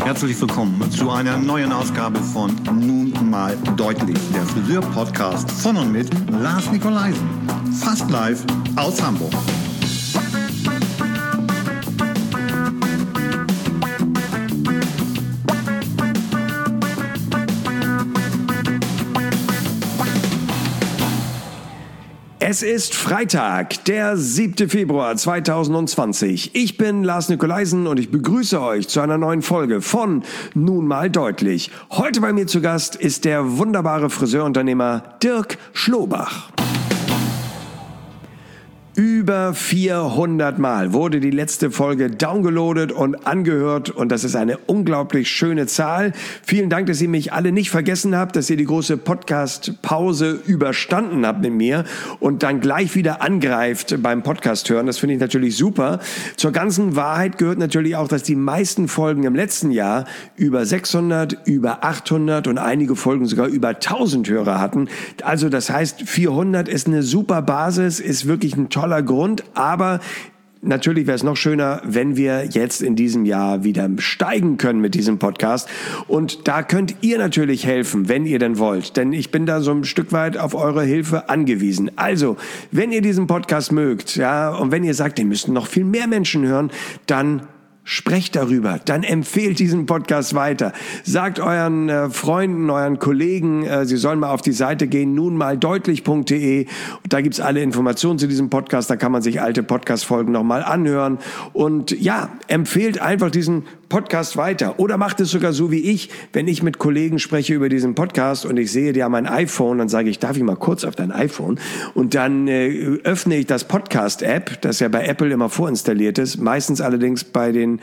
Herzlich willkommen zu einer neuen Ausgabe von Nun mal deutlich, der Friseur-Podcast von und mit Lars Nikolaisen. Fast live aus Hamburg. Es ist Freitag, der 7. Februar 2020. Ich bin Lars Nikolaisen und ich begrüße euch zu einer neuen Folge von Nun mal deutlich. Heute bei mir zu Gast ist der wunderbare Friseurunternehmer Dirk Schlobach. Über 400 Mal wurde die letzte Folge downgeloadet und angehört und das ist eine unglaublich schöne Zahl. Vielen Dank, dass ihr mich alle nicht vergessen habt, dass ihr die große Podcast-Pause überstanden habt mit mir und dann gleich wieder angreift beim Podcast hören. Das finde ich natürlich super. Zur ganzen Wahrheit gehört natürlich auch, dass die meisten Folgen im letzten Jahr über 600, über 800 und einige Folgen sogar über 1000 Hörer hatten. Also das heißt, 400 ist eine super Basis, ist wirklich ein toller Grund, aber natürlich wäre es noch schöner, wenn wir jetzt in diesem Jahr wieder steigen können mit diesem Podcast. Und da könnt ihr natürlich helfen, wenn ihr denn wollt. Denn ich bin da so ein Stück weit auf eure Hilfe angewiesen. Also, wenn ihr diesen Podcast mögt, ja, und wenn ihr sagt, den müssten noch viel mehr Menschen hören, dann sprecht darüber, dann empfehlt diesen Podcast weiter. Sagt euren Freunden, euren Kollegen, sie sollen mal auf die Seite gehen, nunmaldeutlich.de. Da gibt's alle Informationen zu diesem Podcast, da kann man sich alte Podcast-Folgen nochmal anhören. Und ja, empfehlt einfach diesen Podcast weiter. Oder macht es sogar so wie ich, wenn ich mit Kollegen spreche über diesen Podcast und ich sehe, die haben ein iPhone, dann sage ich, darf ich mal kurz auf dein iPhone? Und dann öffne ich das Podcast-App, das ja bei Apple immer vorinstalliert ist, meistens allerdings bei den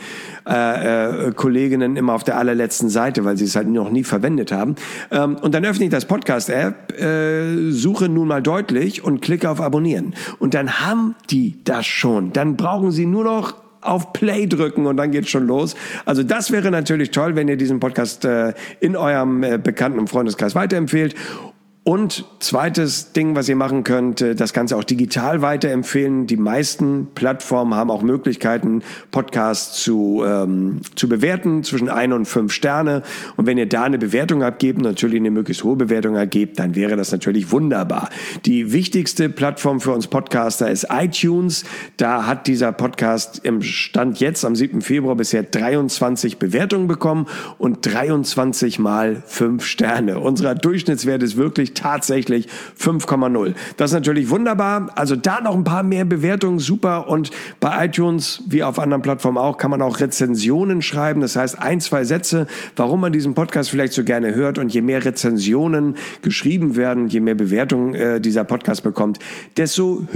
Kolleginnen immer auf der allerletzten Seite, weil sie es halt noch nie verwendet haben. Und dann öffne ich das Podcast-App, suche nun mal deutlich und klicke auf Abonnieren. Und dann haben die das schon. Dann brauchen sie nur noch auf Play drücken und dann geht's schon los. Also das wäre natürlich toll, wenn ihr diesen Podcast in eurem Bekannten- und Freundeskreis weiterempfehlt. Und zweites Ding, was ihr machen könnt, das Ganze auch digital weiterempfehlen. Die meisten Plattformen haben auch Möglichkeiten, Podcasts zu bewerten, zwischen 1 und 5 Sterne. Und wenn ihr da eine Bewertung abgebt, natürlich eine möglichst hohe Bewertung abgebt, dann wäre das natürlich wunderbar. Die wichtigste Plattform für uns Podcaster ist iTunes. Da hat dieser Podcast im Stand jetzt am 7. Februar bisher 23 Bewertungen bekommen und 23 mal 5 Sterne. Unser Durchschnittswert ist wirklich tatsächlich 5,0. Das ist natürlich wunderbar. Also da noch ein paar mehr Bewertungen, super. Und bei iTunes, wie auf anderen Plattformen auch, kann man auch Rezensionen schreiben. Das heißt, 1, 2 Sätze, warum man diesen Podcast vielleicht so gerne hört. Und je mehr Rezensionen geschrieben werden, je mehr Bewertungen dieser Podcast bekommt, desto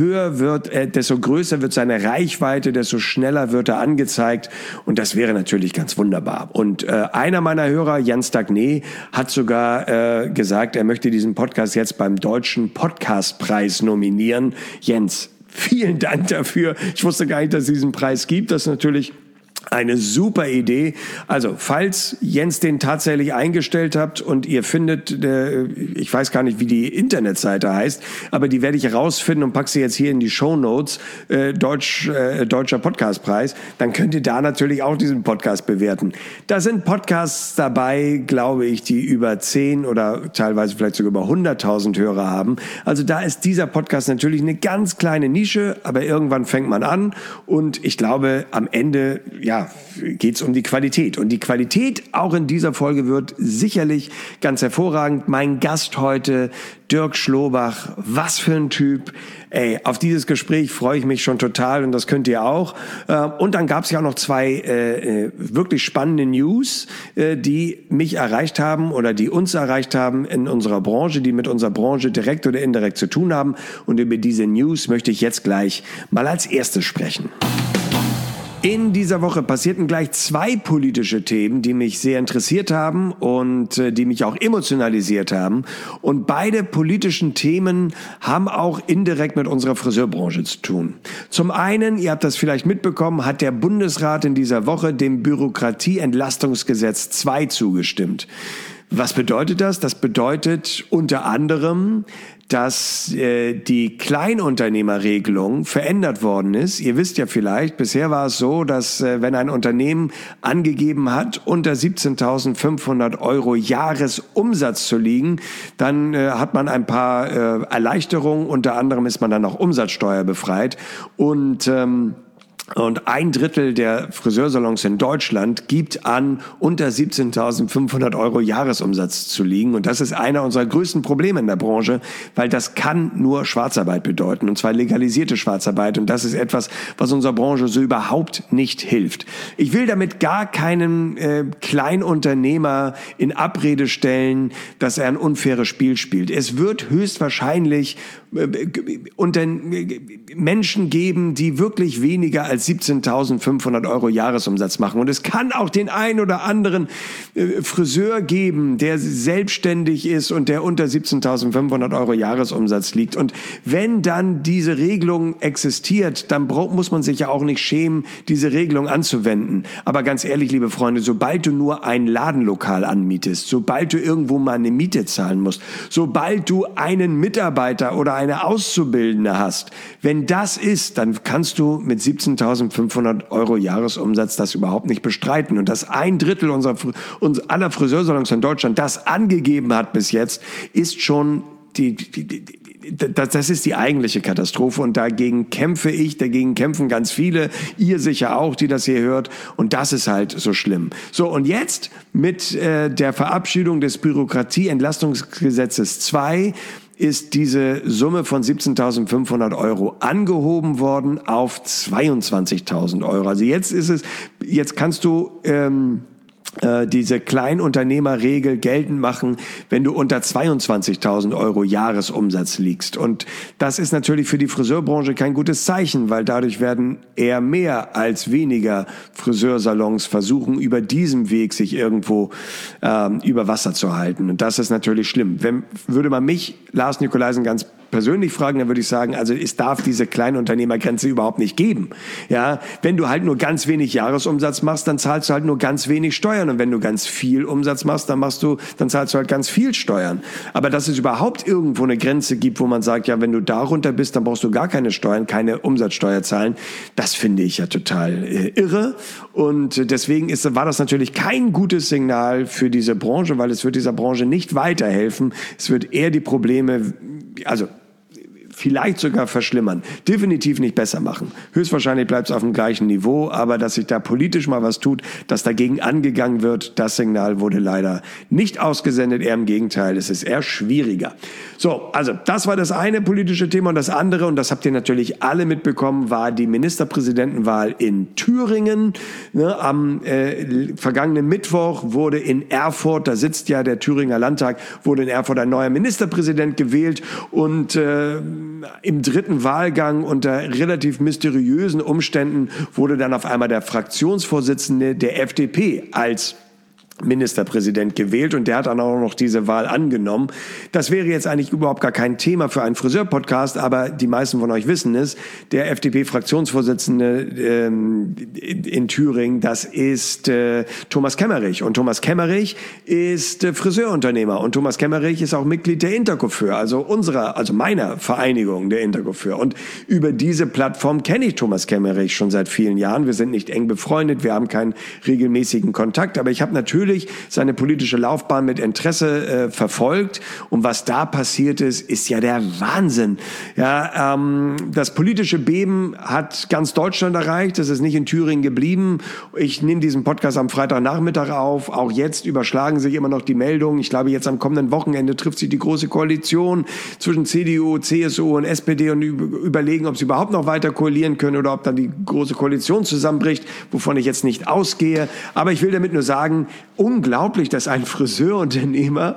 größer wird seine Reichweite, desto schneller wird er angezeigt. Und das wäre natürlich ganz wunderbar. Und einer meiner Hörer, Jens Dagné, hat sogar gesagt, er möchte diesen Podcast jetzt beim Deutschen Podcastpreis nominieren. Jens, vielen Dank dafür. Ich wusste gar nicht, dass es diesen Preis gibt. Das ist natürlich eine super Idee. Also, falls Jens den tatsächlich eingestellt habt und ihr findet, ich weiß gar nicht, wie die Internetseite heißt, aber die werde ich herausfinden und packe sie jetzt hier in die Shownotes, Deutscher Podcastpreis, dann könnt ihr da natürlich auch diesen Podcast bewerten. Da sind Podcasts dabei, glaube ich, die über 10 oder teilweise vielleicht sogar über 100.000 Hörer haben. Also da ist dieser Podcast natürlich eine ganz kleine Nische, aber irgendwann fängt man an und ich glaube, am Ende geht's um die Qualität. Und die Qualität auch in dieser Folge wird sicherlich ganz hervorragend. Mein Gast heute, Dirk Schlobach. Was für ein Typ. Auf dieses Gespräch freue ich mich schon total und das könnt ihr auch. Und dann gab's ja auch noch 2 wirklich spannende News, die mich erreicht haben oder die uns erreicht haben in unserer Branche, die mit unserer Branche direkt oder indirekt zu tun haben. Und über diese News möchte ich jetzt gleich mal als erstes sprechen. In dieser Woche passierten gleich 2 politische Themen, die mich sehr interessiert haben und die mich auch emotionalisiert haben. Und beide politischen Themen haben auch indirekt mit unserer Friseurbranche zu tun. Zum einen, ihr habt das vielleicht mitbekommen, hat der Bundesrat in dieser Woche dem Bürokratieentlastungsgesetz 2 zugestimmt. Was bedeutet das? Das bedeutet unter anderem, dass die Kleinunternehmerregelung verändert worden ist. Ihr wisst ja vielleicht, bisher war es so, dass wenn ein Unternehmen angegeben hat, unter 17.500 € Jahresumsatz zu liegen, dann hat man ein paar Erleichterungen. Unter anderem ist man dann auch umsatzsteuerbefreit. Und 1/3 der Friseursalons in Deutschland gibt an, unter 17.500 € Jahresumsatz zu liegen. Und das ist einer unserer größten Probleme in der Branche, weil das kann nur Schwarzarbeit bedeuten, und zwar legalisierte Schwarzarbeit. Und das ist etwas, was unserer Branche so überhaupt nicht hilft. Ich will damit gar keinen Kleinunternehmer in Abrede stellen, dass er ein unfaires Spiel spielt. Es wird höchstwahrscheinlich unter Menschen geben, die wirklich weniger als 17.500 € Jahresumsatz machen. Und es kann auch den einen oder anderen Friseur geben, der selbstständig ist und der unter 17.500 € Jahresumsatz liegt. Und wenn dann diese Regelung existiert, dann muss man sich ja auch nicht schämen, diese Regelung anzuwenden. Aber ganz ehrlich, liebe Freunde, sobald du nur ein Ladenlokal anmietest, sobald du irgendwo mal eine Miete zahlen musst, sobald du einen Mitarbeiter oder eine Auszubildende hast, wenn das ist, dann kannst du mit 17.500 € Jahresumsatz das überhaupt nicht bestreiten. Und dass 1/3 aller Friseursalons in Deutschland das angegeben hat bis jetzt, ist schon das ist die eigentliche Katastrophe, und dagegen kämpfe ich, dagegen kämpfen ganz viele, ihr sicher auch, die das hier hört, und das ist halt so schlimm. So, und jetzt mit der Verabschiedung des Bürokratieentlastungsgesetzes 2 ist diese Summe von 17.500 € angehoben worden auf 22.000 €. Also jetzt kannst du diese Kleinunternehmerregel geltend machen, wenn du unter 22.000 € Jahresumsatz liegst. Und das ist natürlich für die Friseurbranche kein gutes Zeichen, weil dadurch werden eher mehr als weniger Friseursalons versuchen, über diesem Weg sich irgendwo über Wasser zu halten. Und das ist natürlich schlimm. Würde man mich, Lars Nikolaisen, ganz persönlich fragen, dann würde ich sagen, also es darf diese Kleinunternehmergrenze überhaupt nicht geben. Ja, wenn du halt nur ganz wenig Jahresumsatz machst, dann zahlst du halt nur ganz wenig Steuern. Und wenn du ganz viel Umsatz machst, dann zahlst du halt ganz viel Steuern. Aber dass es überhaupt irgendwo eine Grenze gibt, wo man sagt, ja, wenn du darunter bist, dann brauchst du gar keine Steuern, keine Umsatzsteuer zahlen, das finde ich ja total irre. Und deswegen war das natürlich kein gutes Signal für diese Branche, weil es wird dieser Branche nicht weiterhelfen. Es wird eher die Probleme, also vielleicht sogar verschlimmern, definitiv nicht besser machen. Höchstwahrscheinlich bleibt es auf dem gleichen Niveau, aber dass sich da politisch mal was tut, dass dagegen angegangen wird, das Signal wurde leider nicht ausgesendet, eher im Gegenteil, es ist eher schwieriger. So, also das war das eine politische Thema, und das andere, und das habt ihr natürlich alle mitbekommen, war die Ministerpräsidentenwahl in Thüringen. Am vergangenen Mittwoch wurde in Erfurt, da sitzt ja der Thüringer Landtag, wurde in Erfurt ein neuer Ministerpräsident gewählt, und im dritten Wahlgang unter relativ mysteriösen Umständen wurde dann auf einmal der Fraktionsvorsitzende der FDP als Ministerpräsident gewählt, und der hat dann auch noch diese Wahl angenommen. Das wäre jetzt eigentlich überhaupt gar kein Thema für einen Friseur-Podcast, aber die meisten von euch wissen es, der FDP-Fraktionsvorsitzende in Thüringen, das ist Thomas Kemmerich. Und Thomas Kemmerich ist Friseurunternehmer, und Thomas Kemmerich ist auch Mitglied der Intercoiffeur, also meiner Vereinigung der Intercoiffeur. Und über diese Plattform kenne ich Thomas Kemmerich schon seit vielen Jahren. Wir sind nicht eng befreundet, wir haben keinen regelmäßigen Kontakt, aber ich habe natürlich seine politische Laufbahn mit Interesse verfolgt, und was da passiert ist ja der Wahnsinn. Ja, das politische Beben hat ganz Deutschland erreicht, es ist nicht in Thüringen geblieben. Ich nehme diesen Podcast am Freitagnachmittag auf, auch jetzt überschlagen sich immer noch die Meldungen. Ich glaube, jetzt am kommenden Wochenende trifft sich die Große Koalition zwischen CDU, CSU und SPD und überlegen, ob sie überhaupt noch weiter koalieren können oder ob dann die Große Koalition zusammenbricht, wovon ich jetzt nicht ausgehe. Aber ich will damit nur sagen, unglaublich, dass ein Friseurunternehmer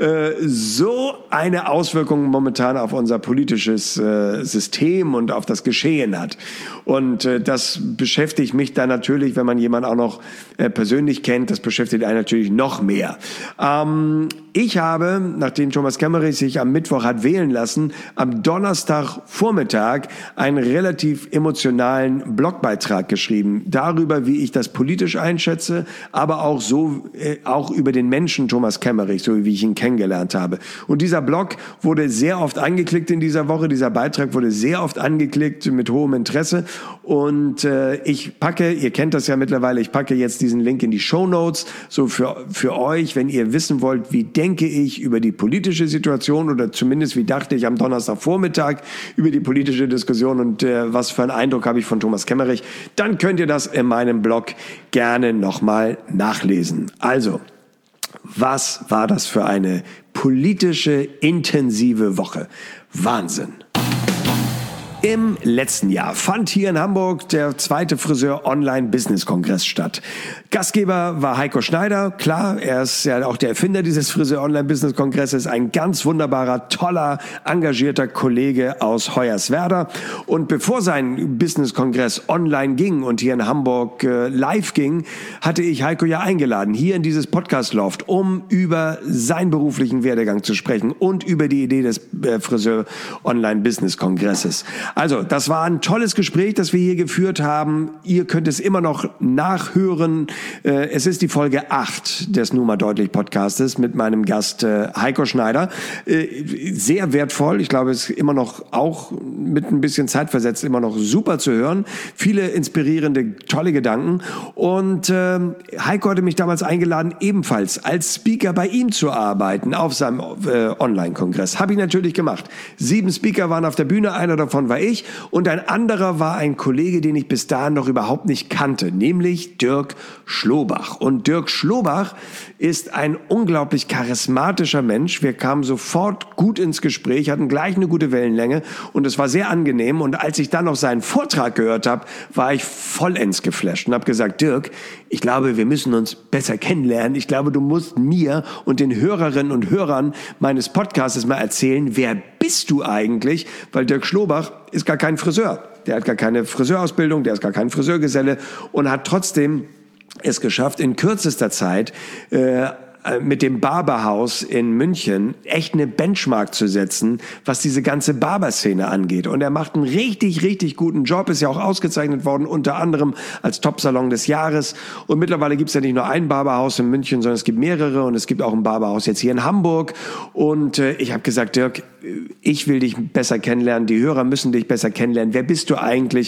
so eine Auswirkung momentan auf unser politisches System und auf das Geschehen hat. Und das beschäftigt mich dann natürlich, wenn man jemanden auch noch persönlich kennt, das beschäftigt einen natürlich noch mehr. Ich habe, nachdem Thomas Kemmerich sich am Mittwoch hat wählen lassen, am Donnerstagvormittag einen relativ emotionalen Blogbeitrag geschrieben, darüber, wie ich das politisch einschätze, aber auch so, auch über den Menschen Thomas Kemmerich, so wie ich ihn kennengelernt habe. Und dieser Blog wurde sehr oft angeklickt in dieser Woche. Dieser Beitrag wurde sehr oft angeklickt mit hohem Interesse. Und ich packe, ihr kennt das ja mittlerweile, ich packe jetzt diesen Link in die Shownotes, so für euch, wenn ihr wissen wollt, wie denke ich über die politische Situation oder zumindest wie dachte ich am Donnerstagvormittag über die politische Diskussion und was für einen Eindruck habe ich von Thomas Kemmerich, dann könnt ihr das in meinem Blog gerne nochmal nachlesen. Also, was war das für eine politische, intensive Woche? Wahnsinn! Im letzten Jahr fand hier in Hamburg der 2. Friseur-Online-Business-Kongress statt. Gastgeber war Heiko Schneider. Klar, er ist ja auch der Erfinder dieses Friseur-Online-Business-Kongresses. Ein ganz wunderbarer, toller, engagierter Kollege aus Hoyerswerda. Und bevor sein Business-Kongress online ging und hier in Hamburg live ging, hatte ich Heiko ja eingeladen, hier in dieses Podcast-Loft, um über seinen beruflichen Werdegang zu sprechen und über die Idee des Friseur-Online-Business-Kongresses. Also, das war ein tolles Gespräch, das wir hier geführt haben. Ihr könnt es immer noch nachhören. Es ist die Folge 8 des Nur mal deutlich Podcastes mit meinem Gast Heiko Schneider. Sehr wertvoll. Ich glaube, es ist immer noch, auch mit ein bisschen Zeit versetzt, immer noch super zu hören. Viele inspirierende, tolle Gedanken. Und Heiko hatte mich damals eingeladen, ebenfalls als Speaker bei ihm zu arbeiten auf seinem Online-Kongress. Habe ich natürlich gemacht. 7 Speaker waren auf der Bühne, einer davon war ich und ein anderer war ein Kollege, den ich bis dahin noch überhaupt nicht kannte, nämlich Dirk Schlobach. Und Dirk Schlobach ist ein unglaublich charismatischer Mensch. Wir kamen sofort gut ins Gespräch, hatten gleich eine gute Wellenlänge und es war sehr angenehm. Und als ich dann noch seinen Vortrag gehört habe, war ich vollends geflasht und habe gesagt, Dirk, ich glaube, wir müssen uns besser kennenlernen. Ich glaube, du musst mir und den Hörerinnen und Hörern meines Podcasts mal erzählen, wer bist du eigentlich? Weil Dirk Schlobach ist gar kein Friseur. Der hat gar keine Friseurausbildung, der ist gar kein Friseurgeselle und hat trotzdem es geschafft, in kürzester Zeit mit dem Barberhaus in München echt eine Benchmark zu setzen, was diese ganze Barberszene angeht. Und er macht einen richtig, richtig guten Job, ist ja auch ausgezeichnet worden, unter anderem als Top-Salon des Jahres. Und mittlerweile gibt es ja nicht nur ein Barberhaus in München, sondern es gibt mehrere und es gibt auch ein Barberhaus jetzt hier in Hamburg. Und ich habe gesagt, Dirk, ich will dich besser kennenlernen, die Hörer müssen dich besser kennenlernen. Wer bist du eigentlich?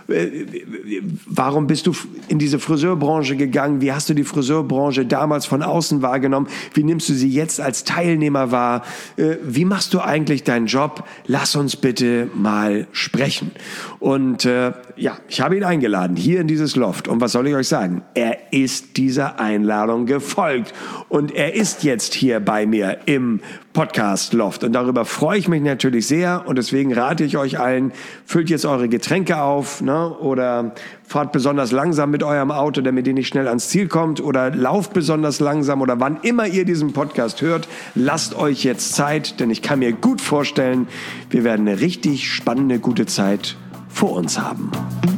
Warum bist du in diese Friseurbranche gegangen? Wie hast du die Friseurbranche damals von außen wahrgenommen? Wie nimmst du sie jetzt als Teilnehmer wahr? Wie machst du eigentlich deinen Job? Lass uns bitte mal sprechen. Und ich habe ihn eingeladen, hier in dieses Loft. Und was soll ich euch sagen? Er ist dieser Einladung gefolgt. Und er ist jetzt hier bei mir im Podcast-Loft. Und darüber freue ich mich natürlich sehr. Und deswegen rate ich euch allen, füllt jetzt eure Getränke auf, ne? Oder fahrt besonders langsam mit eurem Auto, damit ihr nicht schnell ans Ziel kommt. Oder lauft besonders langsam. Oder wann immer ihr diesen Podcast hört, lasst euch jetzt Zeit. Denn ich kann mir gut vorstellen, wir werden eine richtig spannende, gute Zeit vor uns haben.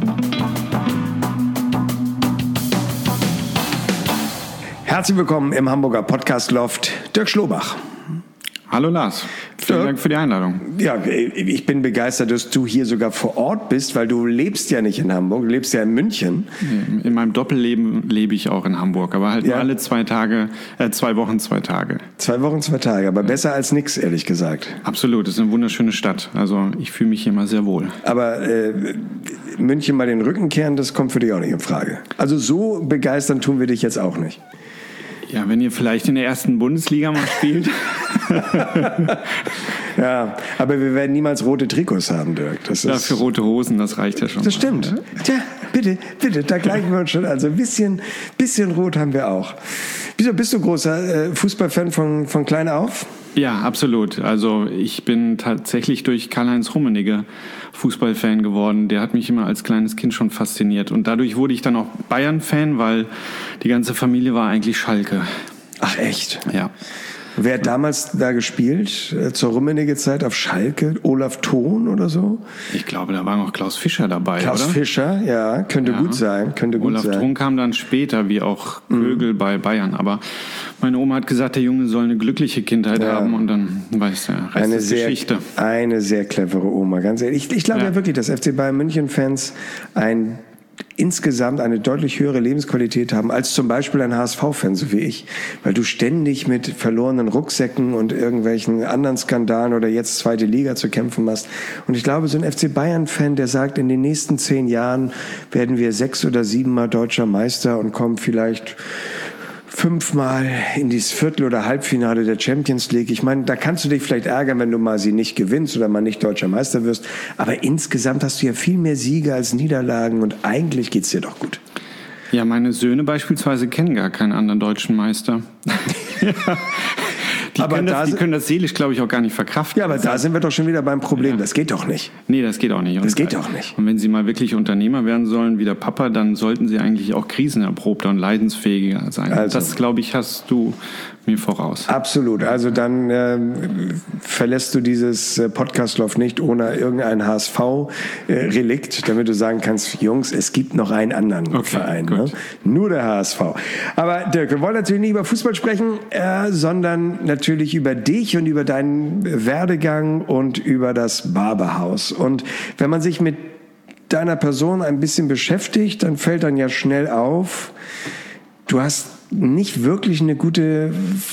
Herzlich willkommen im Hamburger Podcast-Loft, Dirk Schlobach. Hallo Lars, vielen Dank für die Einladung. Ja, ich bin begeistert, dass du hier sogar vor Ort bist, weil du lebst ja nicht in Hamburg, du lebst ja in München. In meinem Doppelleben lebe ich auch in Hamburg, aber halt nur alle 2 Wochen 2 Tage. 2 Wochen 2 Tage, aber besser als nix, ehrlich gesagt. Absolut, es ist eine wunderschöne Stadt, also ich fühle mich hier mal sehr wohl. Aber München mal den Rücken kehren, das kommt für dich auch nicht in Frage. Also so begeistern tun wir dich jetzt auch nicht. Ja, wenn ihr vielleicht in der 1. Bundesliga mal spielt. Ja, aber wir werden niemals rote Trikots haben, Dirk. Für rote Hosen, das reicht ja schon. Das stimmt. Tja, bitte, da gleichen wir uns schon. Also ein bisschen rot haben wir auch. Wieso bist du großer Fußballfan von klein auf? Ja, absolut. Also ich bin tatsächlich durch Karl-Heinz Rummenigge Fußballfan geworden. Der hat mich immer als kleines Kind schon fasziniert. Und dadurch wurde ich dann auch Bayern-Fan, weil die ganze Familie war eigentlich Schalke. Ach echt? Ja. Wer hat damals da gespielt, zur Rummenigge-Zeit auf Schalke? Olaf Thon oder so? Ich glaube, da war noch Klaus Fischer dabei, Klaus oder? Fischer, ja, könnte gut sein. Olaf Thon kam dann später, wie auch Kögel bei Bayern. Aber meine Oma hat gesagt, der Junge soll eine glückliche Kindheit haben und dann weißt du, Rest ist Geschichte. Eine sehr clevere Oma, ganz ehrlich. Ich glaube ja wirklich, dass FC Bayern München-Fans ein insgesamt eine deutlich höhere Lebensqualität haben als zum Beispiel ein HSV-Fan, so wie ich. Weil du ständig mit verlorenen Rucksäcken und irgendwelchen anderen Skandalen oder jetzt zweite Liga zu kämpfen hast. Und ich glaube, so ein FC Bayern-Fan, der sagt, in den nächsten 10 Jahren werden wir 6 oder 7 Mal deutscher Meister und kommen vielleicht 5-mal in dieses Viertel- oder Halbfinale der Champions League. Ich meine, da kannst du dich vielleicht ärgern, wenn du mal sie nicht gewinnst oder mal nicht deutscher Meister wirst. Aber insgesamt hast du ja viel mehr Siege als Niederlagen und eigentlich geht's dir doch gut. Ja, meine Söhne beispielsweise kennen gar keinen anderen deutschen Meister. Die können das seelisch, glaube ich, auch gar nicht verkraften. Ja, aber da sind wir doch schon wieder beim Problem. Ja. Das geht doch nicht. Nee, das geht auch nicht. Das geht doch nicht. Und wenn sie mal wirklich Unternehmer werden sollen, wie der Papa, dann sollten sie eigentlich auch krisenerprobter und leidensfähiger sein. Also, das, glaube ich, hast du mir voraus. Absolut. Also dann verlässt du dieses Podcastlauf nicht ohne irgendein HSV-Relikt, damit du sagen kannst, Jungs, es gibt noch einen anderen Verein. Ne? Nur der HSV. Aber Dirk, wir wollen natürlich nicht über Fußball sprechen, sondern natürlich über dich und über deinen Werdegang und über das Barberhaus. Und wenn man sich mit deiner Person ein bisschen beschäftigt, dann fällt dann ja schnell auf, du hast nicht wirklich einen guten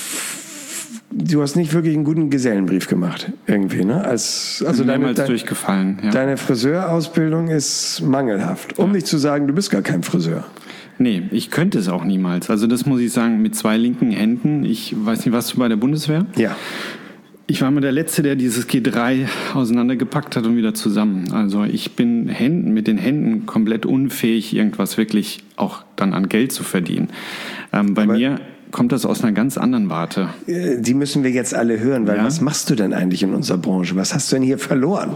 Gesellenbrief gemacht, irgendwie, ne? Durchgefallen, ja. Deine Friseurausbildung ist mangelhaft. Um nicht zu sagen, du bist gar kein Friseur. Nee, ich könnte es auch niemals. Also das muss ich sagen, mit 2 linken Händen. Ich weiß nicht, warst du bei der Bundeswehr? Ja. Ich war mal der Letzte, der dieses G3 auseinandergepackt hat und wieder zusammen. Also ich bin mit den Händen komplett unfähig, irgendwas wirklich auch dann an Geld zu verdienen. Bei mir kommt das aus einer ganz anderen Warte. Die müssen wir jetzt alle hören, weil was machst du denn eigentlich in unserer Branche? Was hast du denn hier verloren?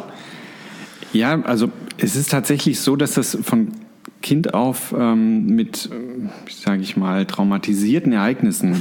Ja, also es ist tatsächlich so, dass das von Kind auf mit, sage ich mal, traumatisierten Ereignissen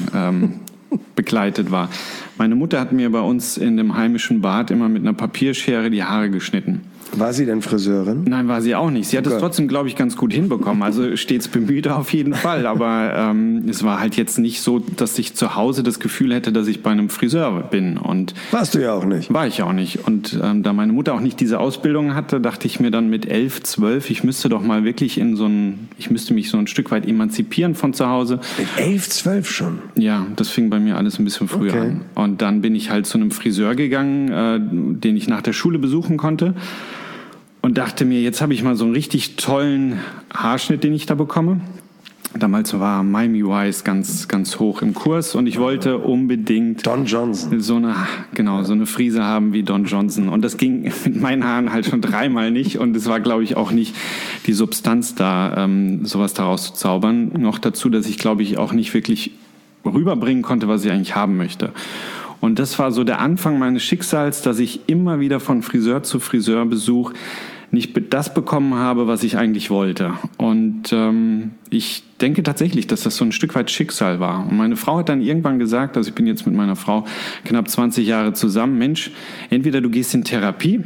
begleitet war. Meine Mutter hat mir bei uns in dem heimischen Bad immer mit einer Papierschere die Haare geschnitten. War sie denn Friseurin? Nein, war sie auch nicht. Sie hat es trotzdem, glaube ich, ganz gut hinbekommen. Also stets bemüht auf jeden Fall. Aber es war halt jetzt nicht so, dass ich zu Hause das Gefühl hätte, dass ich bei einem Friseur bin. Und warst du ja auch nicht. War ich auch nicht. Und da meine Mutter auch nicht diese Ausbildung hatte, dachte ich mir dann mit 11, 12, ich müsste doch mal wirklich ich müsste mich so ein Stück weit emanzipieren von zu Hause. Mit 11, 12 schon? Ja, das fing bei mir alles ein bisschen früher an. Und dann bin ich halt zu einem Friseur gegangen, den ich nach der Schule besuchen konnte. Und dachte mir, jetzt habe ich mal so einen richtig tollen Haarschnitt, den ich da bekomme. Damals war Miami Vice ganz, ganz hoch im Kurs und ich wollte unbedingt Don Johnson. So eine Frise haben wie Don Johnson. Und das ging mit meinen Haaren halt schon 3-mal nicht. Und es war, glaube ich, auch nicht die Substanz da, sowas daraus zu zaubern. Noch dazu, dass ich, glaube ich, auch nicht wirklich rüberbringen konnte, was ich eigentlich haben möchte. Und das war so der Anfang meines Schicksals, dass ich immer wieder von Friseur zu Friseurbesuch nicht das bekommen habe, was ich eigentlich wollte. Und ich denke tatsächlich, dass das so ein Stück weit Schicksal war. Und meine Frau hat dann irgendwann gesagt, also ich bin jetzt mit meiner Frau knapp 20 Jahre zusammen, Mensch, entweder du gehst in Therapie,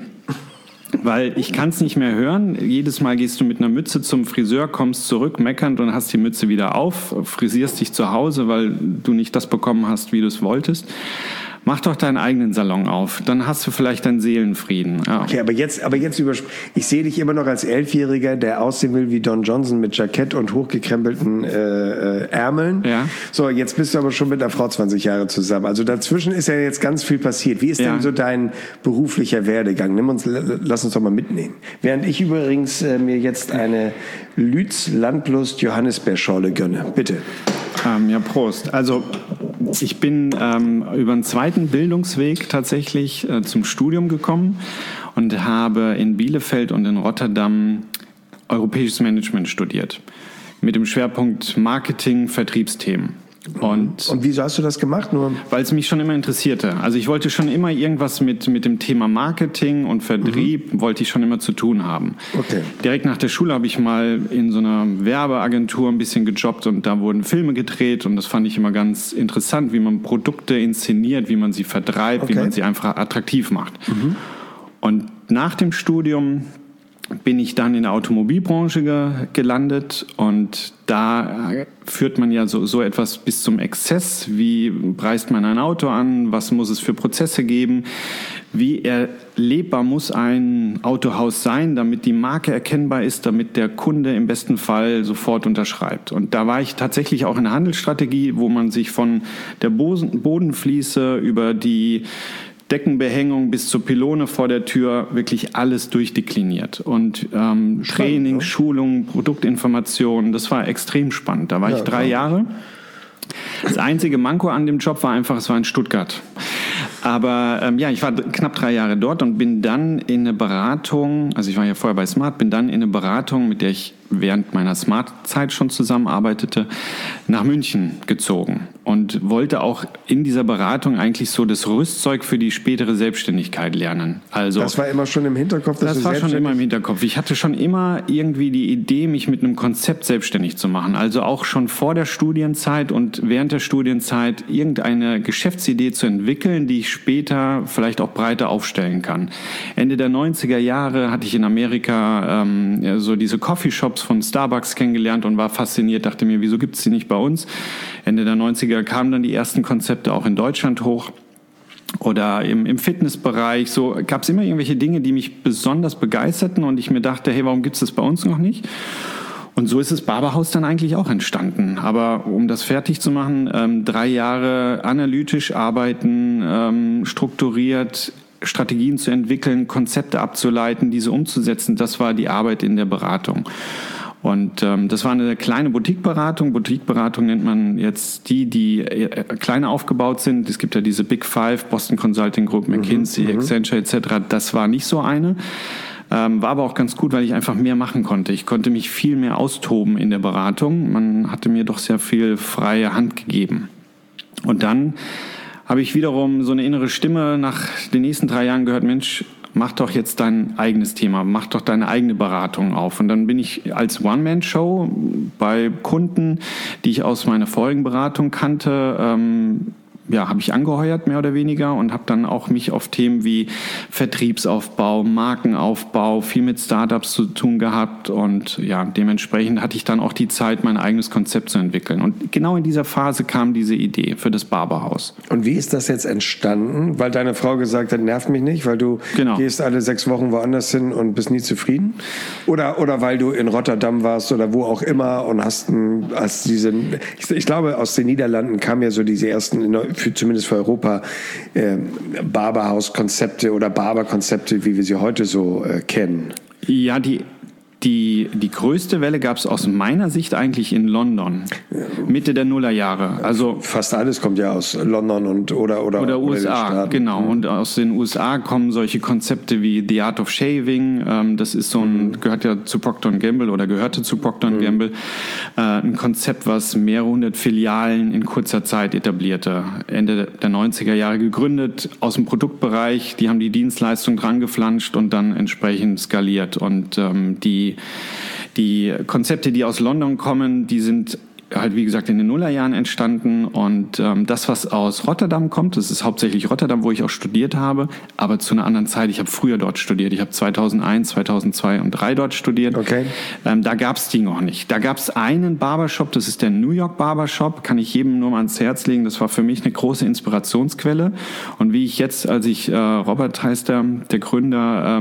weil ich kann es nicht mehr hören. Jedes Mal gehst du mit einer Mütze zum Friseur, kommst zurück, meckernd und hast die Mütze wieder auf, frisierst dich zu Hause, weil du nicht das bekommen hast, wie du es wolltest. Mach doch deinen eigenen Salon auf, dann hast du vielleicht deinen Seelenfrieden. Ja. Okay, aber jetzt ich sehe dich immer noch als 11-Jähriger, der aussehen will wie Don Johnson mit Jackett und hochgekrempelten Ärmeln. Ja. So, jetzt bist du aber schon mit einer Frau 20 Jahre zusammen. Also dazwischen ist ja jetzt ganz viel passiert. Wie ist denn so dein beruflicher Werdegang? Lass uns doch mal mitnehmen. Während ich übrigens mir jetzt eine Lütz Landlust Johannisbeerschorle gönne. Bitte. Ja, Prost. Also ich bin über einen zweiten Bildungsweg tatsächlich zum Studium gekommen und habe in Bielefeld und in Rotterdam Europäisches Management studiert. Mit dem Schwerpunkt Marketing, Vertriebsthemen. Und wieso hast du das gemacht? Weil es mich schon immer interessierte. Also ich wollte schon immer irgendwas mit dem Thema Marketing und Vertrieb wollte ich schon immer zu tun haben. Okay. Direkt nach der Schule habe ich mal in so einer Werbeagentur ein bisschen gejobbt und da wurden Filme gedreht und das fand ich immer ganz interessant, wie man Produkte inszeniert, wie man sie vertreibt, wie man sie einfach attraktiv macht. Und nach dem Studium bin ich dann in der Automobilbranche gelandet und da führt man ja so etwas bis zum Exzess. Wie preist man ein Auto an? Was muss es für Prozesse geben? Wie erlebbar muss ein Autohaus sein, damit die Marke erkennbar ist, damit der Kunde im besten Fall sofort unterschreibt? Und da war ich tatsächlich auch in der Handelsstrategie, wo man sich von der Bodenfliese über die Deckenbehängung bis zur Pylone vor der Tür wirklich alles durchdekliniert. Und Training, Schulung, Produktinformationen, das war extrem spannend. Da war ich 3 Jahre. Das einzige Manko an dem Job war einfach, es war in Stuttgart. Aber ich war knapp 3 Jahre dort und bin dann in eine Beratung, also ich war ja vorher bei Smart, bin dann in eine Beratung, mit der ich während meiner Smart-Zeit schon zusammenarbeitete, nach München gezogen und wollte auch in dieser Beratung eigentlich so das Rüstzeug für die spätere Selbstständigkeit lernen. Also das war immer schon im Hinterkopf? Das war schon immer im Hinterkopf. Ich hatte schon immer irgendwie die Idee, mich mit einem Konzept selbstständig zu machen. Also auch schon vor der Studienzeit und während der Studienzeit irgendeine Geschäftsidee zu entwickeln, die ich später vielleicht auch breiter aufstellen kann. Ende der 90er Jahre hatte ich in Amerika so diese Coffeeshops von Starbucks kennengelernt und war fasziniert, dachte mir, wieso gibt es die nicht bei uns? Ende der 90er kamen dann die ersten Konzepte auch in Deutschland hoch. Oder im Fitnessbereich, so gab es immer irgendwelche Dinge, die mich besonders begeisterten und ich mir dachte, hey, warum gibt es das bei uns noch nicht? Und so ist das Barberhaus dann eigentlich auch entstanden. Aber um das fertig zu machen, 3 Jahre analytisch arbeiten, strukturiert, Strategien zu entwickeln, Konzepte abzuleiten, diese umzusetzen, das war die Arbeit in der Beratung. Und das war eine kleine Boutique-Beratung. Boutique-Beratung nennt man jetzt die kleiner aufgebaut sind. Es gibt ja diese Big Five, Boston Consulting Group, McKinsey, Accenture etc. Das war nicht so eine. War aber auch ganz gut, weil ich einfach mehr machen konnte. Ich konnte mich viel mehr austoben in der Beratung. Man hatte mir doch sehr viel freie Hand gegeben. Und dann habe ich wiederum so eine innere Stimme nach den nächsten 3 Jahren gehört, Mensch, mach doch jetzt dein eigenes Thema, mach doch deine eigene Beratung auf. Und dann bin ich als One-Man-Show bei Kunden, die ich aus meiner vorigen Beratung kannte, habe ich angeheuert, mehr oder weniger, und habe dann auch mich auf Themen wie Vertriebsaufbau, Markenaufbau, viel mit Startups zu tun gehabt und ja, dementsprechend hatte ich dann auch die Zeit, mein eigenes Konzept zu entwickeln. Und genau in dieser Phase kam diese Idee für das Barberhaus. Und wie ist das jetzt entstanden? Weil deine Frau gesagt hat, nervt mich nicht, weil du gehst alle 6 Wochen woanders hin und bist nie zufrieden? Oder weil du in Rotterdam warst oder wo auch immer und hast ich glaube, aus den Niederlanden kamen ja so diese ersten, zumindest für Europa, Barberhaus-Konzepte oder Barberkonzepte, wie wir sie heute so kennen. Ja, die größte Welle gab es aus meiner Sicht eigentlich in London, Mitte der Nullerjahre. Also fast alles kommt ja aus London oder USA, genau. Und aus den USA kommen solche Konzepte wie The Art of Shaving. Das ist gehörte zu Procter & Gamble. Ein Konzept, was mehrere 100 Filialen in kurzer Zeit etablierte. Ende der 90er Jahre gegründet, aus dem Produktbereich. Die haben die Dienstleistung dran geflanscht und dann entsprechend skaliert. Und die Konzepte, die aus London kommen, die sind halt, wie gesagt, in den Nullerjahren entstanden. Und das, was aus Rotterdam kommt, das ist hauptsächlich Rotterdam, wo ich auch studiert habe, aber zu einer anderen Zeit. Ich habe früher dort studiert. Ich habe 2001, 2002 und 2003 dort studiert. Okay. Da gab es die noch nicht. Da gab es einen Barbershop, das ist der New York Barbershop, kann ich jedem nur mal ans Herz legen. Das war für mich eine große Inspirationsquelle. Und wie ich jetzt, Robert heißt der Gründer,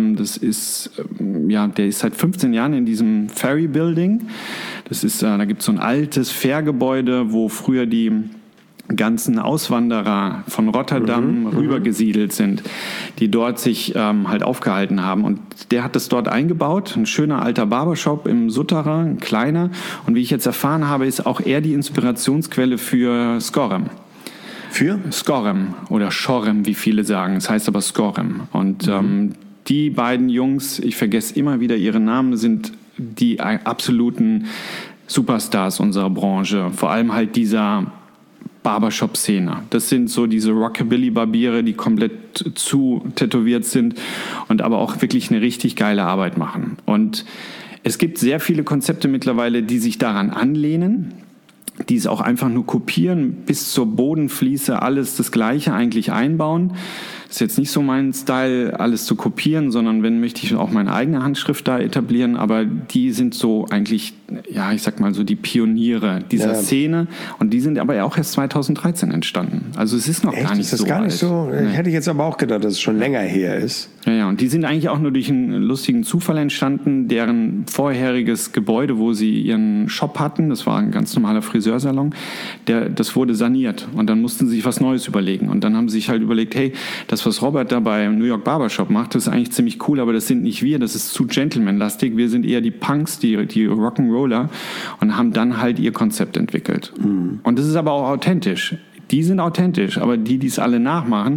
der ist seit 15 Jahren in diesem Ferry Building. Das ist, da gibt es so ein altes Fährgebäude, wo früher die ganzen Auswanderer von Rotterdam rübergesiedelt sind, die dort sich halt aufgehalten haben. Und der hat das dort eingebaut, ein schöner alter Barbershop im Sutterer, ein kleiner. Und wie ich jetzt erfahren habe, ist auch er die Inspirationsquelle für Scorem. Für? Scorem oder Schorem, wie viele sagen. Es heißt aber Scorem. Und die beiden Jungs, ich vergesse immer wieder ihre Namen, sind die absoluten Superstars unserer Branche. Vor allem halt dieser Barbershop-Szene. Das sind so diese Rockabilly-Barbiere, die komplett zu tätowiert sind und aber auch wirklich eine richtig geile Arbeit machen. Und es gibt sehr viele Konzepte mittlerweile, die sich daran anlehnen, die es auch einfach nur kopieren, bis zur Bodenfliese alles das Gleiche eigentlich einbauen. Ist jetzt nicht so mein Style, alles zu kopieren, sondern wenn, möchte ich auch meine eigene Handschrift da etablieren, aber die sind so eigentlich, ja, ich sag mal so die Pioniere dieser Szene und die sind aber auch erst 2013 entstanden. Also es ist noch gar nicht so alt. Ist das gar nicht so? Nee. Hätte ich jetzt aber auch gedacht, dass es schon länger her ist. Ja, und die sind eigentlich auch nur durch einen lustigen Zufall entstanden, deren vorheriges Gebäude, wo sie ihren Shop hatten, das war ein ganz normaler Friseursalon, das wurde saniert und dann mussten sie sich was Neues überlegen und dann haben sie sich halt überlegt, hey, das, was Robert da bei New York Barbershop macht, das ist eigentlich ziemlich cool, aber das sind nicht wir, das ist zu Gentleman-lastig, wir sind eher die Punks, die Rock'n'Roller und haben dann halt ihr Konzept entwickelt. Mhm. Und das ist aber auch authentisch. Die sind authentisch, aber die es alle nachmachen,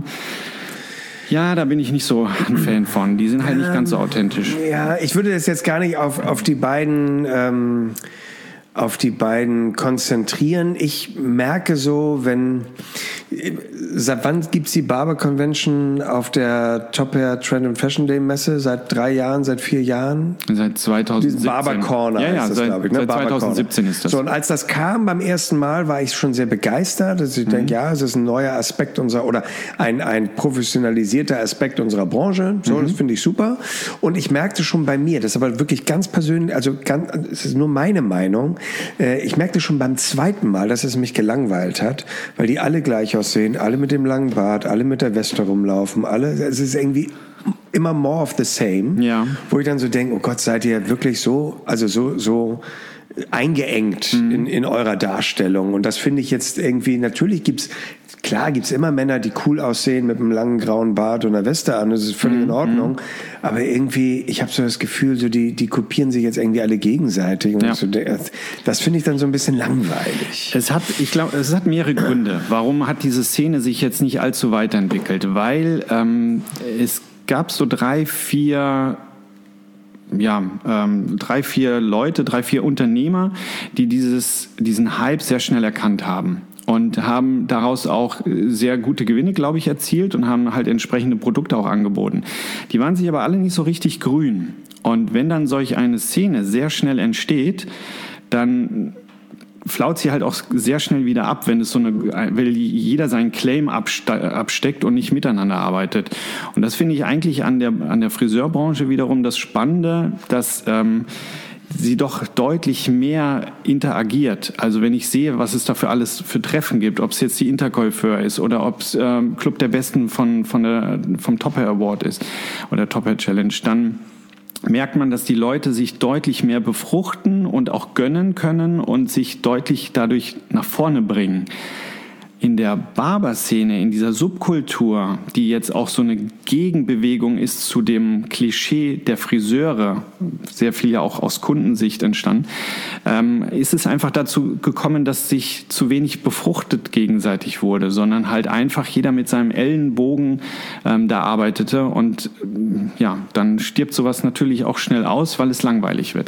ja, da bin ich nicht so ein Fan von. Die sind halt nicht ganz so authentisch. Ja, ich würde das jetzt gar nicht auf die beiden konzentrieren. Ich merke so, seit wann gibt's die Barber Convention auf der Top Hair Trend and Fashion Day Messe? Seit 3 Jahren, seit 4 Jahren? Seit 2017. Barber Corner ist das, glaube ich. Seit 2017 ist das. So, und als das kam beim ersten Mal, war ich schon sehr begeistert. Also ich denke, ja, es ist ein neuer Aspekt oder ein professionalisierter Aspekt unserer Branche. So, das finde ich super. Und ich merkte schon bei mir, das ist aber wirklich ganz persönlich, es ist nur meine Meinung, ich merkte schon beim zweiten Mal, dass es mich gelangweilt hat, weil die alle gleich aussehen, alle mit dem langen Bart, alle mit der Weste rumlaufen, es ist irgendwie immer more of the same, wo ich dann so denke, oh Gott, seid ihr wirklich so eingeengt in eurer Darstellung. Und das finde ich jetzt irgendwie, natürlich gibt's immer Männer, die cool aussehen mit einem langen grauen Bart und einer Weste an, das ist völlig in Ordnung. Aber irgendwie, ich habe so das Gefühl, so die kopieren sich jetzt irgendwie alle gegenseitig. Und das finde ich dann so ein bisschen langweilig. Es hat mehrere Gründe. Warum hat diese Szene sich jetzt nicht allzu weiterentwickelt? Weil es gab so 3, 4 Leute, 3, 4 Unternehmer, die diesen Hype sehr schnell erkannt haben. Und haben daraus auch sehr gute Gewinne, glaube ich, erzielt und haben halt entsprechende Produkte auch angeboten. Die waren sich aber alle nicht so richtig grün. Und wenn dann solch eine Szene sehr schnell entsteht, dann flaut sie halt auch sehr schnell wieder ab, wenn weil jeder seinen Claim absteckt und nicht miteinander arbeitet. Und das finde ich eigentlich an der Friseurbranche wiederum das Spannende, dass sie doch deutlich mehr interagiert. Also wenn ich sehe, was es da für alles für Treffen gibt, ob es jetzt die Intercoiffeur ist oder ob es Club der Besten vom Top Hair Award ist oder Top Hair Challenge, dann merkt man, dass die Leute sich deutlich mehr befruchten und auch gönnen können und sich deutlich dadurch nach vorne bringen. In der Barberszene, in dieser Subkultur, die jetzt auch so eine Gegenbewegung ist zu dem Klischee der Friseure, sehr viel ja auch aus Kundensicht entstanden, ist es einfach dazu gekommen, dass sich zu wenig befruchtet gegenseitig wurde, sondern halt einfach jeder mit seinem Ellenbogen da arbeitete und dann stirbt sowas natürlich auch schnell aus, weil es langweilig wird.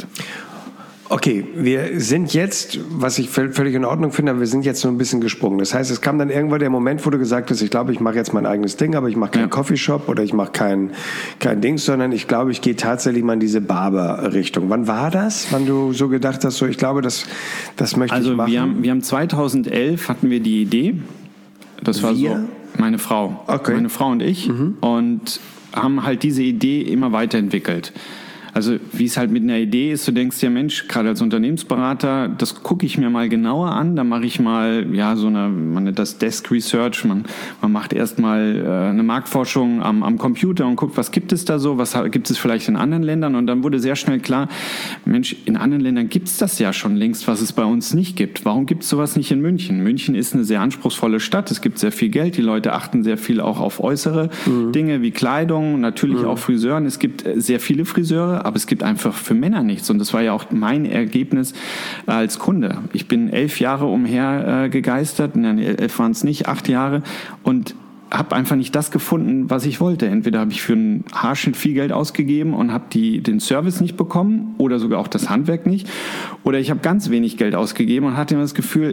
Okay, wir sind jetzt, was ich völlig in Ordnung finde, aber wir sind jetzt so ein bisschen gesprungen. Das heißt, es kam dann irgendwann der Moment, wo du gesagt hast, ich glaube, ich mache jetzt mein eigenes Ding, aber ich mache keinen Coffeeshop oder ich mache kein Ding, sondern ich glaube, ich gehe tatsächlich mal in diese Barber-Richtung. Wann war das? Wann du so gedacht hast, so ich glaube, das möchte ich machen? Also wir haben 2011 hatten wir die Idee. Das war so meine Frau. Okay. Meine Frau und ich. Und haben halt diese Idee immer weiterentwickelt. Also wie es halt mit einer Idee ist, du denkst ja, Mensch, gerade als Unternehmensberater, das gucke ich mir mal genauer an, da mache ich mal, man nennt das Desk Research, man macht erstmal eine Marktforschung am Computer und guckt, was gibt es da so, was gibt es vielleicht in anderen Ländern, und dann wurde sehr schnell klar, Mensch, in anderen Ländern gibt es das ja schon längst, was es bei uns nicht gibt. Warum gibt es sowas nicht in München? München ist eine sehr anspruchsvolle Stadt, es gibt sehr viel Geld, die Leute achten sehr viel auch auf äußere Dinge wie Kleidung, natürlich auch Friseuren, es gibt sehr viele Friseure, aber es gibt einfach für Männer nichts. Und das war ja auch mein Ergebnis als Kunde. Ich bin 11 Jahre umher gegeistert, nein, 11 waren es nicht, 8 Jahre, und habe einfach nicht das gefunden, was ich wollte. Entweder habe ich für einen Haarschnitt viel Geld ausgegeben und habe den Service nicht bekommen oder sogar auch das Handwerk nicht. Oder ich habe ganz wenig Geld ausgegeben und hatte immer das Gefühl,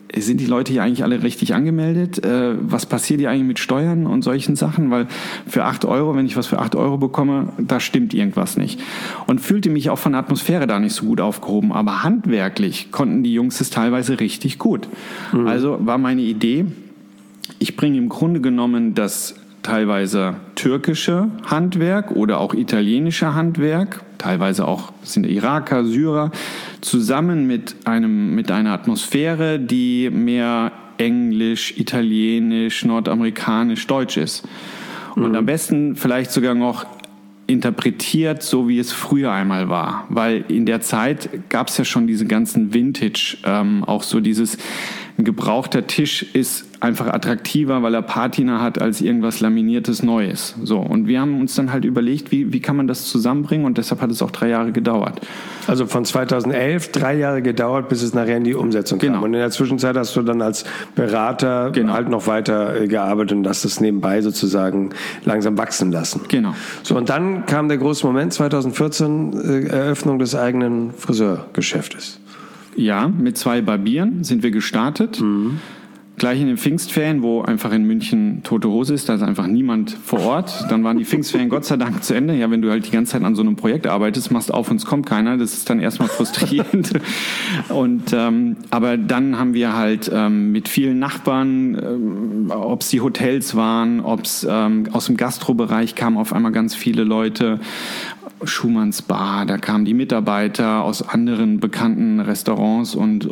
sind die Leute hier eigentlich alle richtig angemeldet? Was passiert hier eigentlich mit Steuern und solchen Sachen? Weil für 8 Euro, wenn ich was für 8 Euro bekomme, da stimmt irgendwas nicht. Und fühlte mich auch von der Atmosphäre da nicht so gut aufgehoben. Aber handwerklich konnten die Jungs es teilweise richtig gut. Also war meine Idee, ich bringe im Grunde genommen das teilweise türkische Handwerk oder auch italienische Handwerk, teilweise auch sind Iraker, Syrer, zusammen mit einer Atmosphäre, die mehr englisch, italienisch, nordamerikanisch, deutsch ist. Und am besten vielleicht sogar noch interpretiert, so wie es früher einmal war. Weil in der Zeit gab es ja schon diese ganzen Vintage, auch so dieses, ein gebrauchter Tisch ist einfach attraktiver, weil er Patina hat, als irgendwas Laminiertes Neues. So, und wir haben uns dann halt überlegt, wie kann man das zusammenbringen, und deshalb hat es auch 3 Jahre gedauert. Also von 2011 3 Jahre gedauert, bis es nachher in die Umsetzung kam. Genau. Und in der Zwischenzeit hast du dann als Berater halt noch weiter gearbeitet und hast das nebenbei sozusagen langsam wachsen lassen. Genau. So, und dann kam der große Moment, 2014, Eröffnung des eigenen Friseurgeschäftes. Ja, mit 2 Barbieren sind wir gestartet. Gleich in den Pfingstferien, wo einfach in München tote Hose ist, da ist einfach niemand vor Ort. Dann waren die Pfingstferien Gott sei Dank zu Ende. Ja, wenn du halt die ganze Zeit an so einem Projekt arbeitest, machst auf und es kommt keiner, das ist dann erstmal frustrierend. Und aber dann haben wir halt mit vielen Nachbarn, ob es die Hotels waren, ob es aus dem Gastrobereich kamen auf einmal ganz viele Leute, Schumanns Bar, da kamen die Mitarbeiter aus anderen bekannten Restaurants und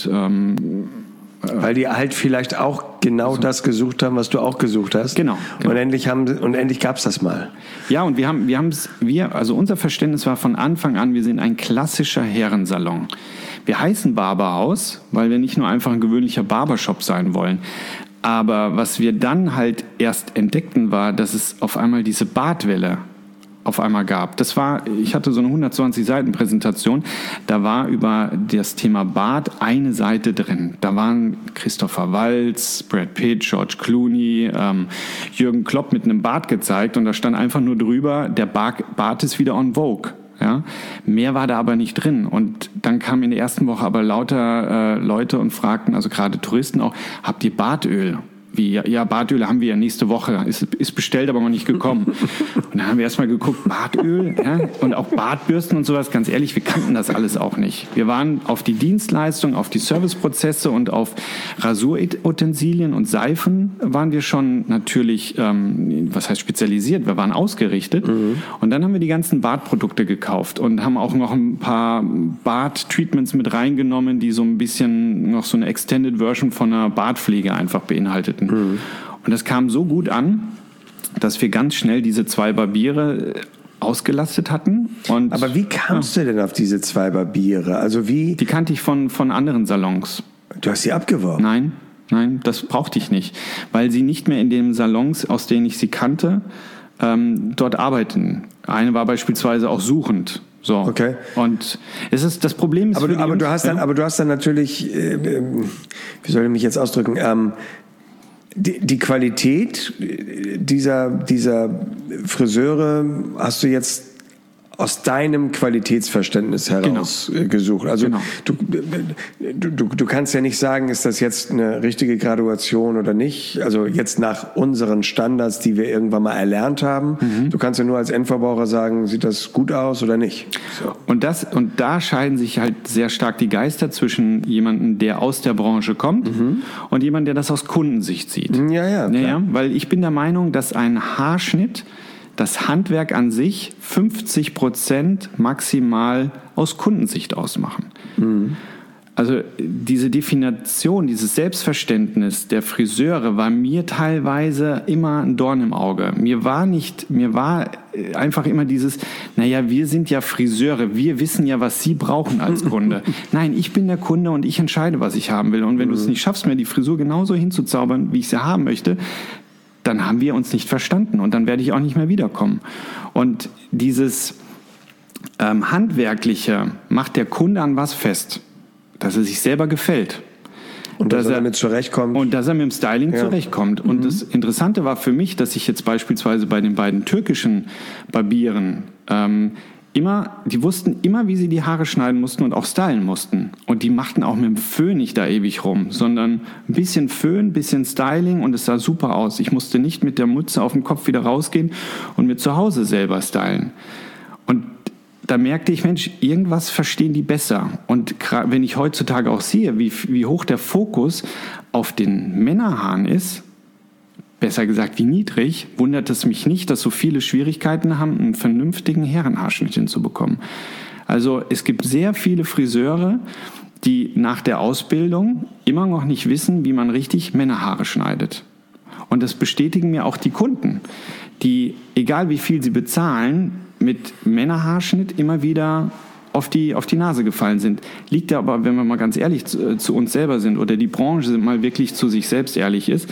weil die halt vielleicht auch genau das gesucht haben, was du auch gesucht hast. Genau. Und endlich gab es das mal. Ja, und also unser Verständnis war von Anfang an, wir sind ein klassischer Herrensalon. Wir heißen Barberhaus, weil wir nicht nur einfach ein gewöhnlicher Barbershop sein wollen. Aber was wir dann halt erst entdeckten, war, dass es auf einmal diese Bartwelle auf einmal gab. Ich hatte so eine 120-Seiten-Präsentation, da war über das Thema Bart eine Seite drin. Da waren Christopher Waltz, Brad Pitt, George Clooney, Jürgen Klopp mit einem Bart gezeigt, und da stand einfach nur drüber, der Bart ist wieder on Vogue. Ja? Mehr war da aber nicht drin. Und dann kamen in der ersten Woche aber lauter Leute und fragten, also gerade Touristen auch, habt ihr Bartöl? Wie, ja, Bartöl haben wir ja nächste Woche. Ist bestellt, aber noch nicht gekommen. Und dann haben wir erstmal geguckt, Bartöl, ja, und auch Bartbürsten und sowas. Ganz ehrlich, wir kannten das alles auch nicht. Wir waren auf die Dienstleistung, auf die Serviceprozesse und auf Rasurutensilien und Seifen waren wir schon natürlich, was heißt spezialisiert? Wir waren ausgerichtet. Und dann haben wir die ganzen Bartprodukte gekauft und haben auch noch ein paar Barttreatments mit reingenommen, die so ein bisschen noch so eine Extended Version von einer Bartpflege einfach beinhalteten. Und das kam so gut an, dass wir ganz schnell diese 2 Barbiere ausgelastet hatten. Aber wie kamst du denn auf diese 2 Barbiere? Also wie? Die kannte ich von anderen Salons. Du hast sie abgeworben? Nein, das brauchte ich nicht, weil sie nicht mehr in den Salons, aus denen ich sie kannte, dort arbeiten. Eine war beispielsweise auch suchend. So. Okay. Und das Problem ist. Aber du hast dann natürlich, wie soll ich mich jetzt ausdrücken, die Qualität dieser Friseure hast du jetzt aus deinem Qualitätsverständnis heraus gesucht. Also du kannst ja nicht sagen, ist das jetzt eine richtige Graduation oder nicht. Also jetzt nach unseren Standards, die wir irgendwann mal erlernt haben. Du kannst ja nur als Endverbraucher sagen, sieht das gut aus oder nicht. So. Und da scheiden sich halt sehr stark die Geister zwischen jemandem, der aus der Branche kommt und jemandem, der das aus Kundensicht sieht. Ja, weil ich bin der Meinung, dass ein Haarschnitt, das Handwerk an sich 50% maximal aus Kundensicht ausmachen. Also diese Definition, dieses Selbstverständnis der Friseure war mir teilweise immer ein Dorn im Auge. Mir war einfach immer dieses, naja, wir sind ja Friseure, wir wissen ja, was Sie brauchen als Kunde. Nein, ich bin der Kunde und ich entscheide, was ich haben will. Und wenn du es nicht schaffst, mir die Frisur genauso hinzuzaubern, wie ich sie haben möchte, dann haben wir uns nicht verstanden und dann werde ich auch nicht mehr wiederkommen. Und dieses Handwerkliche macht der Kunde an was fest, dass er sich selber gefällt. Und dass er damit zurechtkommt. Und dass er mit dem Styling zurechtkommt. Und das Interessante war für mich, dass ich jetzt beispielsweise bei den beiden türkischen Barbieren die wussten immer, wie sie die Haare schneiden mussten und auch stylen mussten. Und die machten auch mit dem Föhn nicht da ewig rum, sondern ein bisschen Föhn, ein bisschen Styling und es sah super aus. Ich musste nicht mit der Mütze auf dem Kopf wieder rausgehen und mir zu Hause selber stylen. Und da merkte ich, Mensch, irgendwas verstehen die besser. Und wenn ich heutzutage auch sehe, wie hoch der Fokus auf den Männerhaaren ist, besser gesagt, wie niedrig, wundert es mich nicht, dass so viele Schwierigkeiten haben, einen vernünftigen Herrenhaarschnitt hinzubekommen. Also es gibt sehr viele Friseure, die nach der Ausbildung immer noch nicht wissen, wie man richtig Männerhaare schneidet. Und das bestätigen mir auch die Kunden, die, egal wie viel sie bezahlen, mit Männerhaarschnitt immer wieder auf die Nase gefallen sind. Liegt ja aber, wenn wir mal ganz ehrlich zu uns selber sind oder die Branche mal wirklich zu sich selbst ehrlich ist,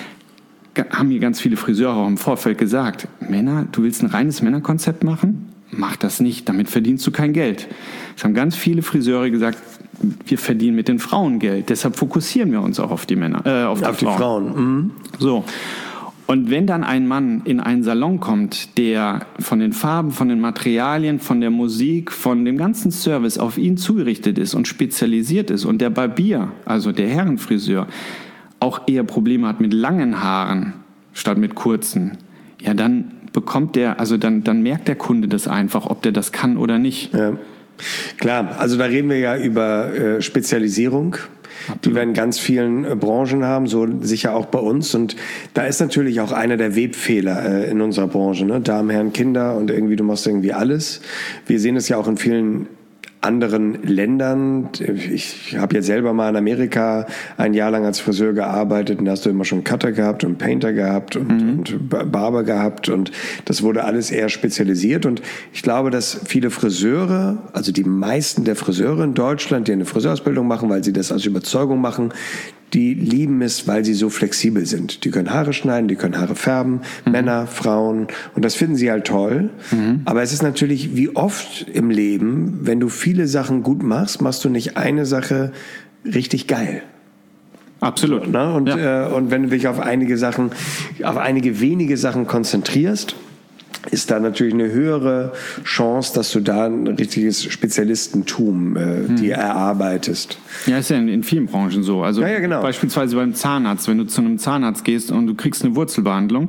haben mir ganz viele Friseure auch im Vorfeld gesagt, Männer, du willst ein reines Männerkonzept machen? Mach das nicht, damit verdienst du kein Geld. Es haben ganz viele Friseure gesagt, wir verdienen mit den Frauen Geld, deshalb fokussieren wir uns auch auf die Männer, auf die Frauen. Mhm. So. Und wenn dann ein Mann in einen Salon kommt, der von den Farben, von den Materialien, von der Musik, von dem ganzen Service auf ihn zugerichtet ist und spezialisiert ist und der Barbier, also der Herrenfriseur, auch eher Probleme hat mit langen Haaren statt mit kurzen, ja, dann bekommt der, also dann merkt der Kunde das einfach, ob der das kann oder nicht. Ja. Klar, also da reden wir ja über Spezialisierung, die wir in ganz vielen Branchen haben, so sicher auch bei uns. Und da ist natürlich auch einer der Webfehler in unserer Branche, ne? Damen, Herren, Kinder und irgendwie du machst irgendwie alles. Wir sehen es ja auch in vielen anderen Ländern. Ich habe ja selber mal in Amerika ein Jahr lang als Friseur gearbeitet und da hast du immer schon Cutter gehabt und Painter gehabt und Barber gehabt und das wurde alles eher spezialisiert und ich glaube, dass viele Friseure, also die meisten der Friseure in Deutschland, die eine Friseurausbildung machen, weil sie das aus Überzeugung machen, die lieben es, weil sie so flexibel sind. Die können Haare schneiden, die können Haare färben, Männer, Frauen. Und das finden sie halt toll. Aber es ist natürlich wie oft im Leben, wenn du viele Sachen gut machst, machst du nicht eine Sache richtig geil. Absolut. So, ne? Und wenn du dich auf einige wenige Sachen konzentrierst, ist da natürlich eine höhere Chance, dass du da ein richtiges Spezialistentum dir erarbeitest. Ja, ist ja in vielen Branchen so. Also ja, genau. Beispielsweise beim Zahnarzt, wenn du zu einem Zahnarzt gehst und du kriegst eine Wurzelbehandlung,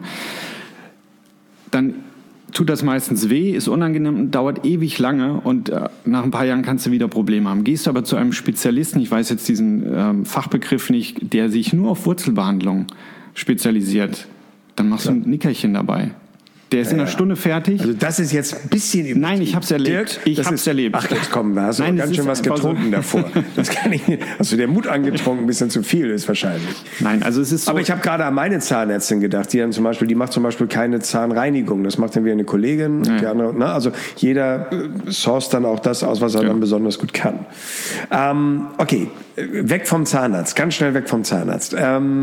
dann tut das meistens weh, ist unangenehm und dauert ewig lange und nach ein paar Jahren kannst du wieder Probleme haben. Gehst du aber zu einem Spezialisten, ich weiß jetzt diesen Fachbegriff nicht, der sich nur auf Wurzelbehandlung spezialisiert, dann machst du ein Nickerchen dabei. Der ist in einer Stunde fertig. Also das ist jetzt ein bisschen... Nein, ich habe es erlebt. Ach, jetzt komm, da hast du ganz schön was getrunken davor. Das kann ich nicht. Hast du der Mut angetrunken, ein bisschen zu viel ist wahrscheinlich. Nein, also es ist so... Aber ich habe gerade an meine Zahnärztin gedacht, die macht zum Beispiel keine Zahnreinigung. Das macht dann wieder eine Kollegin. Ja. Die andere, ne? Also jeder source dann auch das aus, was er dann besonders gut kann. Okay, weg vom Zahnarzt. Ganz schnell weg vom Zahnarzt.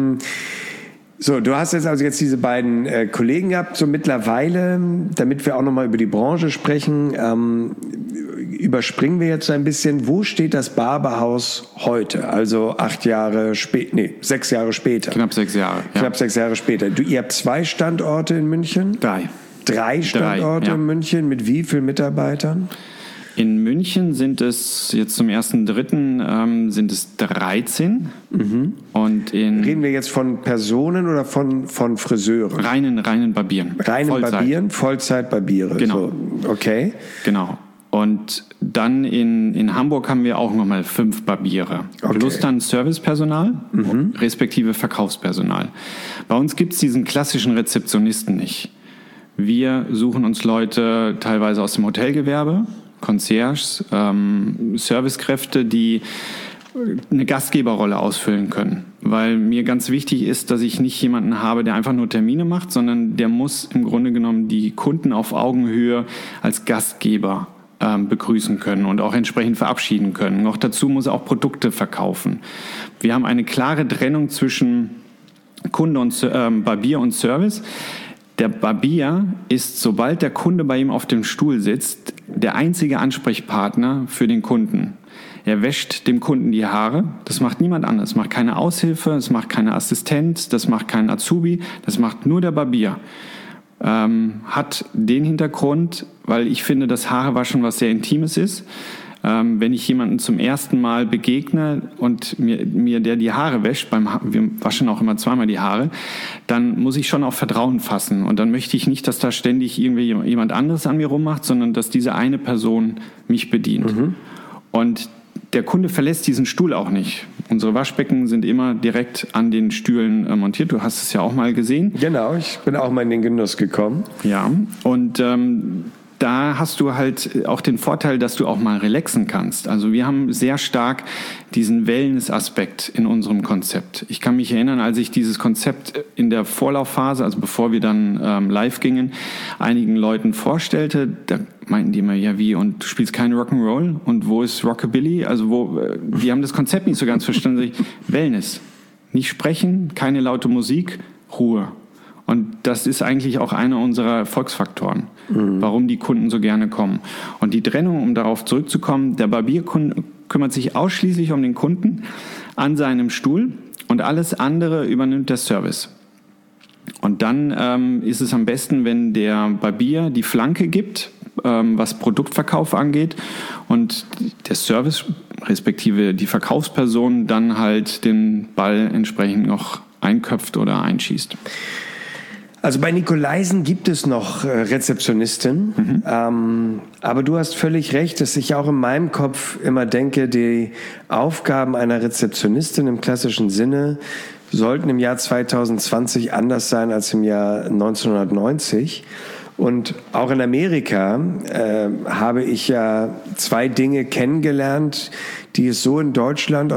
So, du hast jetzt diese beiden Kollegen gehabt, so mittlerweile, damit wir auch nochmal über die Branche sprechen, überspringen wir jetzt ein bisschen, wo steht das Barberhaus heute? Also 6 Jahre später. Knapp 6 Jahre. Ja. Knapp 6 Jahre später. Ihr habt 2 Standorte in München? 3 Standorte in München, mit wie vielen Mitarbeitern? In München sind es jetzt zum 1.3. Sind es 13. Und reden wir jetzt von Personen oder von Friseuren? Reinen Barbieren. Barbieren, Vollzeit-Barbiere. Genau. So, okay. Genau. Und dann in Hamburg haben wir auch nochmal 5 Barbiere. Okay. Plus dann Servicepersonal, respektive Verkaufspersonal. Bei uns gibt es diesen klassischen Rezeptionisten nicht. Wir suchen uns Leute teilweise aus dem Hotelgewerbe, Concierges, Servicekräfte, die eine Gastgeberrolle ausfüllen können. Weil mir ganz wichtig ist, dass ich nicht jemanden habe, der einfach nur Termine macht, sondern der muss im Grunde genommen die Kunden auf Augenhöhe als Gastgeber begrüßen können und auch entsprechend verabschieden können. Noch dazu muss er auch Produkte verkaufen. Wir haben eine klare Trennung zwischen Kunde und Barbier und Service. Der Barbier ist, sobald der Kunde bei ihm auf dem Stuhl sitzt, der einzige Ansprechpartner für den Kunden. Er wäscht dem Kunden die Haare. Das macht niemand anders. Das macht keine Aushilfe, das macht keine Assistent, das macht kein Azubi, das macht nur der Barbier. hat den Hintergrund, weil ich finde, dass Haarewaschen was sehr Intimes ist. Wenn ich jemanden zum ersten Mal begegne und mir der die Haare wäscht, wir waschen auch immer zweimal die Haare, dann muss ich schon auf Vertrauen fassen. Und dann möchte ich nicht, dass da ständig irgendwie jemand anderes an mir rummacht, sondern dass diese eine Person mich bedient. Mhm. Und der Kunde verlässt diesen Stuhl auch nicht. Unsere Waschbecken sind immer direkt an den Stühlen montiert. Du hast es ja auch mal gesehen. Genau, ich bin auch mal in den Genuss gekommen. Ja, und da hast du halt auch den Vorteil, dass du auch mal relaxen kannst. Also wir haben sehr stark diesen Wellness-Aspekt in unserem Konzept. Ich kann mich erinnern, als ich dieses Konzept in der Vorlaufphase, also bevor wir dann live gingen, einigen Leuten vorstellte, da meinten die immer, ja wie, und du spielst kein Rock'n'Roll? Und wo ist Rockabilly? Also die haben das Konzept nicht so ganz verstanden. Wellness. Nicht sprechen, keine laute Musik, Ruhe. Und das ist eigentlich auch einer unserer Erfolgsfaktoren, warum die Kunden so gerne kommen. Und die Trennung, um darauf zurückzukommen, der Barbier kümmert sich ausschließlich um den Kunden an seinem Stuhl und alles andere übernimmt der Service. Und dann ist es am besten, wenn der Barbier die Flanke gibt, was Produktverkauf angeht, und der Service, respektive die Verkaufsperson, dann halt den Ball entsprechend noch einköpft oder einschießt. Also bei Nikolaisen gibt es noch Rezeptionisten, aber du hast völlig recht, dass ich auch in meinem Kopf immer denke, die Aufgaben einer Rezeptionistin im klassischen Sinne sollten im Jahr 2020 anders sein als im Jahr 1990. Und auch in Amerika habe ich ja 2 Dinge kennengelernt, die es so in Deutschland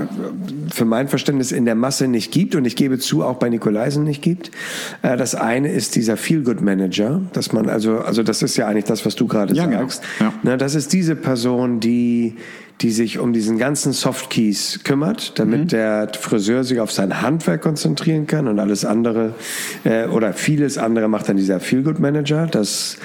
für mein Verständnis in der Masse nicht gibt und ich gebe zu, auch bei Nikolaisen nicht gibt. Das eine ist dieser Feel-Good-Manager, dass man also das ist ja eigentlich das, was du gerade sagst. Genau. Ja. Na, das ist diese Person, die sich um diesen ganzen Softkeys kümmert, damit der Friseur sich auf sein Handwerk konzentrieren kann und alles andere oder vieles andere macht dann dieser Feel-Good-Manager. Das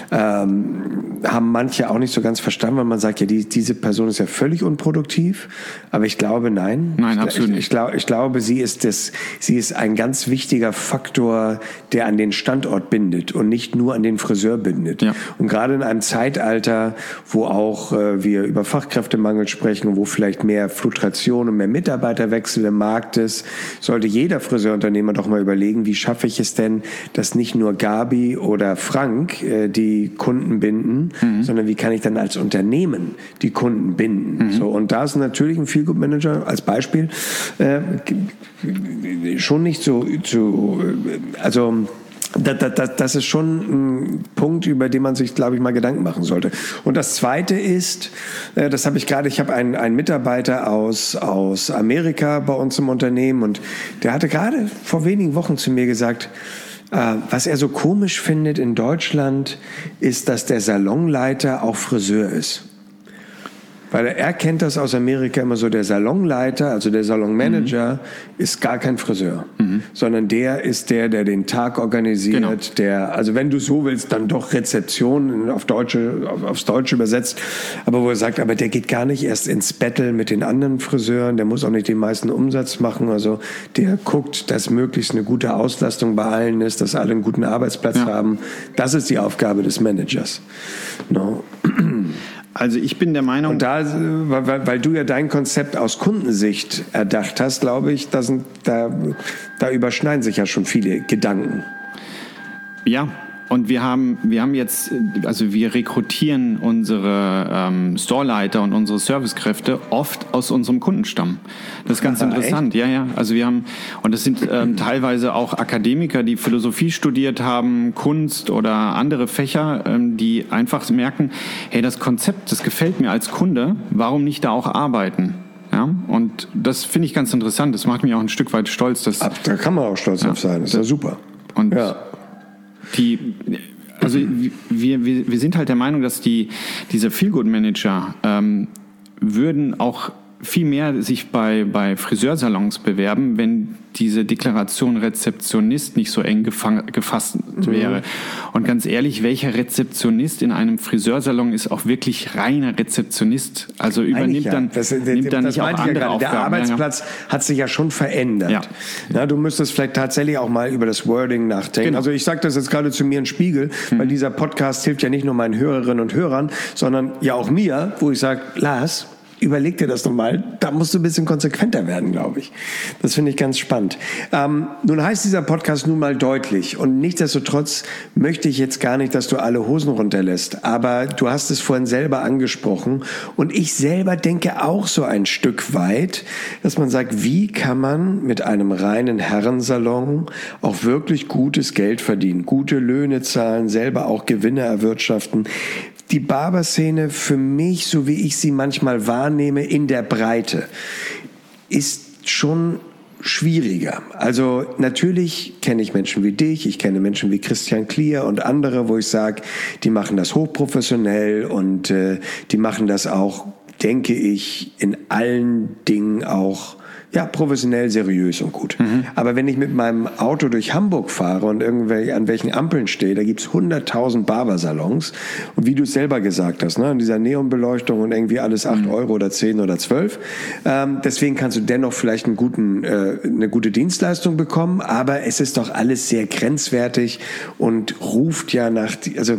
haben manche auch nicht so ganz verstanden, weil man sagt, ja, diese Person ist ja völlig unproduktiv, aber ich glaube, nein. Nein, absolut nicht. Ich glaube, sie ist ein ganz wichtiger Faktor, der an den Standort bindet und nicht nur an den Friseur bindet. Ja. Und gerade in einem Zeitalter, wo auch wir über Fachkräftemangel sprechen, wo vielleicht mehr Fluktuation und mehr Mitarbeiterwechsel im Markt ist, sollte jeder Friseurunternehmer doch mal überlegen, wie schaffe ich es denn, dass nicht nur Gabi oder Frank die Kunden binden, sondern wie kann ich dann als Unternehmen die Kunden binden. So, und da ist natürlich ein Feel-Good-Manager als Beispiel schon nicht so also das ist schon ein Punkt, über den man sich, glaube ich, mal Gedanken machen sollte. Und das Zweite ist, ich habe einen Mitarbeiter aus Amerika bei uns im Unternehmen und der hatte gerade vor wenigen Wochen zu mir gesagt, was er so komisch findet in Deutschland, ist, dass der Salonleiter auch Friseur ist. Weil er kennt das aus Amerika immer so, der Salonleiter, also der Salonmanager, ist gar kein Friseur, sondern der ist der den Tag organisiert, genau. Also wenn du so willst, dann doch Rezeption aufs Deutsche übersetzt, aber wo er sagt, aber der geht gar nicht erst ins Battle mit den anderen Friseuren, der muss auch nicht den meisten Umsatz machen, also der guckt, dass möglichst eine gute Auslastung bei allen ist, dass alle einen guten Arbeitsplatz haben. Das ist die Aufgabe des Managers. No. Also ich bin der Meinung... Und da, weil du ja dein Konzept aus Kundensicht erdacht hast, glaube ich, da überschneiden sich ja schon viele Gedanken. Ja, und wir haben jetzt, also wir rekrutieren unsere Storeleiter und unsere Servicekräfte oft aus unserem Kundenstamm. Das ist ganz interessant. Echt? Ja. Also wir haben, und das sind teilweise auch Akademiker, die Philosophie studiert haben, Kunst oder andere Fächer, die einfach merken, hey, das Konzept, das gefällt mir als Kunde, warum nicht da auch arbeiten? Ja, und das finde ich ganz interessant. Das macht mich auch ein Stück weit stolz. Da kann man auch stolz drauf sein. Das ist ja super. Und also wir sind halt der Meinung, dass diese Feel-Good-Manager würden auch viel mehr sich bei Friseursalons bewerben, wenn diese Deklaration Rezeptionist nicht so eng gefasst wäre. Und ganz ehrlich, welcher Rezeptionist in einem Friseursalon ist auch wirklich reiner Rezeptionist? Also übernimmt dann nicht auch andere Aufgaben. Der Arbeitsplatz hat sich ja schon verändert. Ja. Ja, du müsstest vielleicht tatsächlich auch mal über das Wording nachdenken. Genau. Also ich sage das jetzt gerade zu mir in Spiegel, weil dieser Podcast hilft ja nicht nur meinen Hörerinnen und Hörern, sondern ja auch mir, wo ich sage, Lars, überleg dir das nochmal, da musst du ein bisschen konsequenter werden, glaube ich. Das finde ich ganz spannend. Nun heißt dieser Podcast nun mal deutlich und nichtsdestotrotz möchte ich jetzt gar nicht, dass du alle Hosen runterlässt, aber du hast es vorhin selber angesprochen und ich selber denke auch so ein Stück weit, dass man sagt, wie kann man mit einem reinen Herrensalon auch wirklich gutes Geld verdienen, gute Löhne zahlen, selber auch Gewinne erwirtschaften. Die Barberszene für mich, so wie ich sie manchmal wahrnehme, in der Breite, ist schon schwieriger. Also natürlich kenne ich Menschen wie dich, ich kenne Menschen wie Christian Klier und andere, wo ich sage, die machen das hochprofessionell und die machen das auch, denke ich, in allen Dingen auch professionell, seriös und gut. Aber wenn ich mit meinem Auto durch Hamburg fahre und an welchen Ampeln stehe, da gibt's 100.000 Barbersalons. Und wie du es selber gesagt hast, ne, in dieser Neonbeleuchtung und irgendwie alles 8 Euro oder 10 oder 12. Deswegen kannst du dennoch vielleicht eine gute Dienstleistung bekommen, aber es ist doch alles sehr grenzwertig und ruft ja nach,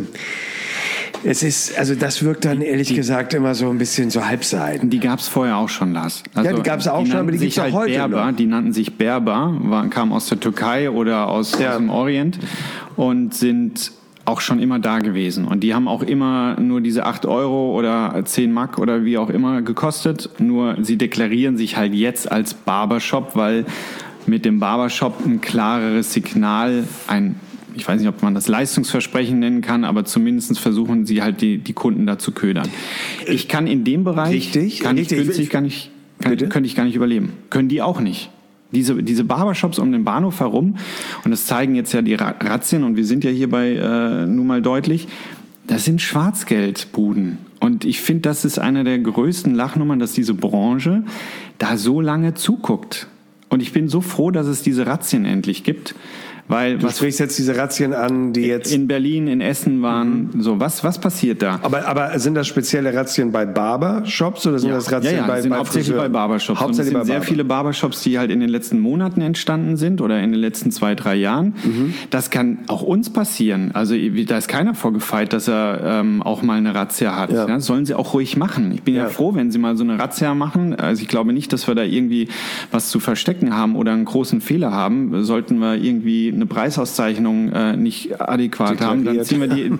das wirkt dann ehrlich gesagt immer so ein bisschen so halbseiden. Die gab es vorher auch schon, Lars. Also die gab es auch schon, aber die gibt es auch heute Berber, noch. Die nannten sich Berber, kamen aus der Türkei oder aus dem Orient und sind auch schon immer da gewesen. Und die haben auch immer nur diese 8 Euro oder 10 Mark oder wie auch immer gekostet. Nur sie deklarieren sich halt jetzt als Barbershop, weil mit dem Barbershop ein klareres Signal, ich weiß nicht, ob man das Leistungsversprechen nennen kann, aber zumindest versuchen sie halt die Kunden da zu ködern. Ich kann in dem Bereich, könnte ich gar nicht überleben. Können die auch nicht. Diese Barbershops um den Bahnhof herum, und das zeigen jetzt ja die Razzien, und wir sind ja hier bei nun mal deutlich, das sind Schwarzgeldbuden. Und ich finde, das ist eine der größten Lachnummern, dass diese Branche da so lange zuguckt. Und ich bin so froh, dass es diese Razzien endlich gibt. Weil du sprichst jetzt diese Razzien an, die jetzt in Berlin, in Essen waren. So, was passiert da? Aber sind das spezielle Razzien bei Barbershops oder sind das Razzien bei hauptsächlich bei Barbershops. Und es sind sehr viele Barbershops, die halt in den letzten Monaten entstanden sind oder in den letzten 2-3 Jahren. Das kann auch uns passieren. Also da ist keiner vorgefeit, dass er auch mal eine Razzia hat. Ja. Das sollen sie auch ruhig machen. Ich bin ja froh, wenn sie mal so eine Razzia machen. Also ich glaube nicht, dass wir da irgendwie was zu verstecken haben oder einen großen Fehler haben. Sollten wir irgendwie eine Preisauszeichnung nicht adäquat haben, dann ziehen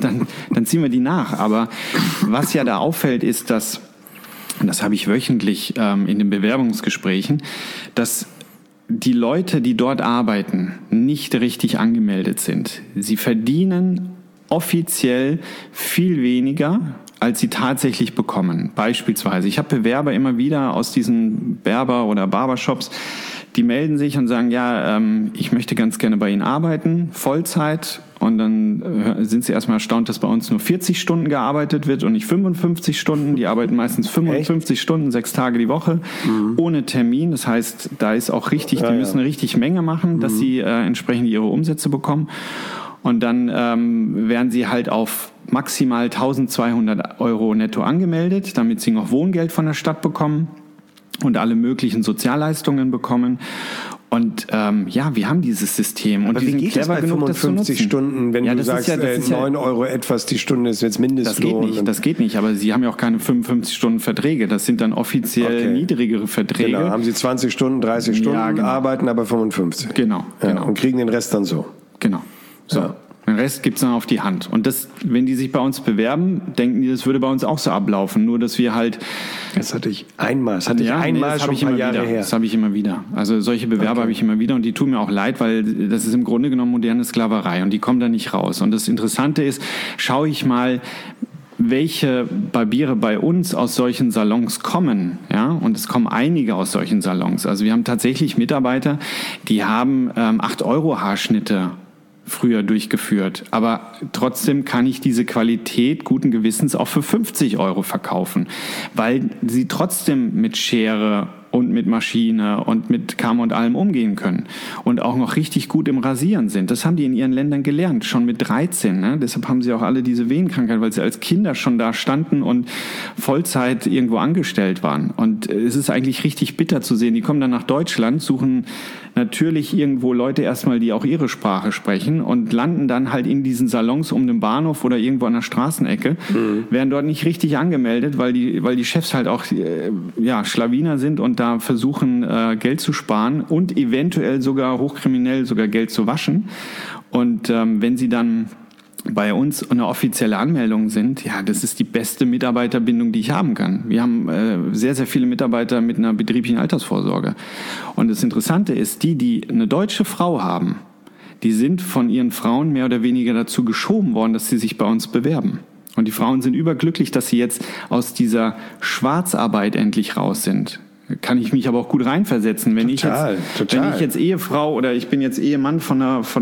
wir die nach. Aber was ja da auffällt, ist, dass, und das habe ich wöchentlich in den Bewerbungsgesprächen, dass die Leute, die dort arbeiten, nicht richtig angemeldet sind. Sie verdienen offiziell viel weniger, als sie tatsächlich bekommen. Beispielsweise, ich habe Bewerber immer wieder aus diesen Berber- oder Barbershops, die melden sich und sagen, ich möchte ganz gerne bei Ihnen arbeiten, Vollzeit. Und dann sind sie erstmal erstaunt, dass bei uns nur 40 Stunden gearbeitet wird und nicht 55 Stunden. Die arbeiten meistens 55 Stunden, 6 Tage die Woche, ohne Termin. Das heißt, da ist auch richtig, die müssen eine richtig Menge machen, dass sie entsprechend ihre Umsätze bekommen. Und dann werden sie halt auf maximal 1.200 Euro netto angemeldet, damit sie noch Wohngeld von der Stadt bekommen und alle möglichen Sozialleistungen bekommen. Und wir haben dieses System. Und aber wie geht das bei 55 Stunden, wenn du sagst, 9 Euro etwas die Stunde ist jetzt Mindestlohn? Das geht nicht, aber sie haben ja auch keine 55 Stunden Verträge. Das sind dann offiziell niedrigere Verträge. Genau, haben sie 20 Stunden, 30 Stunden, arbeiten aber 55. Genau. Und kriegen den Rest dann so. Genau. So. Ja. Den Rest gibt's dann auf die Hand. Und das, wenn die sich bei uns bewerben, denken die, das würde bei uns auch so ablaufen. Nur, dass wir halt... Das hatte ich einmal schon ein paar Jahre her. Das habe ich immer wieder. Also solche Bewerber habe ich immer wieder und die tun mir auch leid, weil das ist im Grunde genommen moderne Sklaverei und die kommen da nicht raus. Und das Interessante ist, schaue ich mal, welche Barbiere bei uns aus solchen Salons kommen, ja, und es kommen einige aus solchen Salons. Also wir haben tatsächlich Mitarbeiter, die haben 8 Euro Haarschnitte früher durchgeführt. Aber trotzdem kann ich diese Qualität guten Gewissens auch für 50 € verkaufen, weil sie trotzdem mit Schere und mit Maschine und mit Kamm und allem umgehen können und auch noch richtig gut im Rasieren sind. Das haben die in ihren Ländern gelernt, schon mit 13. Ne? Deshalb haben sie auch alle diese Venenkrankheit, weil sie als Kinder schon da standen und Vollzeit irgendwo angestellt waren. Und es ist eigentlich richtig bitter zu sehen. Die kommen dann nach Deutschland, suchen natürlich irgendwo Leute erstmal, die auch ihre Sprache sprechen und landen dann halt in diesen Salons um den Bahnhof oder irgendwo an der Straßenecke, werden dort nicht richtig angemeldet, weil die Chefs halt auch Schlawiner sind und da versuchen, Geld zu sparen und eventuell sogar hochkriminell sogar Geld zu waschen. Und wenn sie dann bei uns eine offizielle Anmeldung sind, ja, das ist die beste Mitarbeiterbindung, die ich haben kann. Wir haben sehr, sehr viele Mitarbeiter mit einer betrieblichen Altersvorsorge. Und das Interessante ist, die eine deutsche Frau haben, die sind von ihren Frauen mehr oder weniger dazu geschoben worden, dass sie sich bei uns bewerben. Und die Frauen sind überglücklich, dass sie jetzt aus dieser Schwarzarbeit endlich raus sind. Kann ich mich aber auch gut reinversetzen, wenn ich jetzt Ehefrau oder ich bin jetzt Ehemann von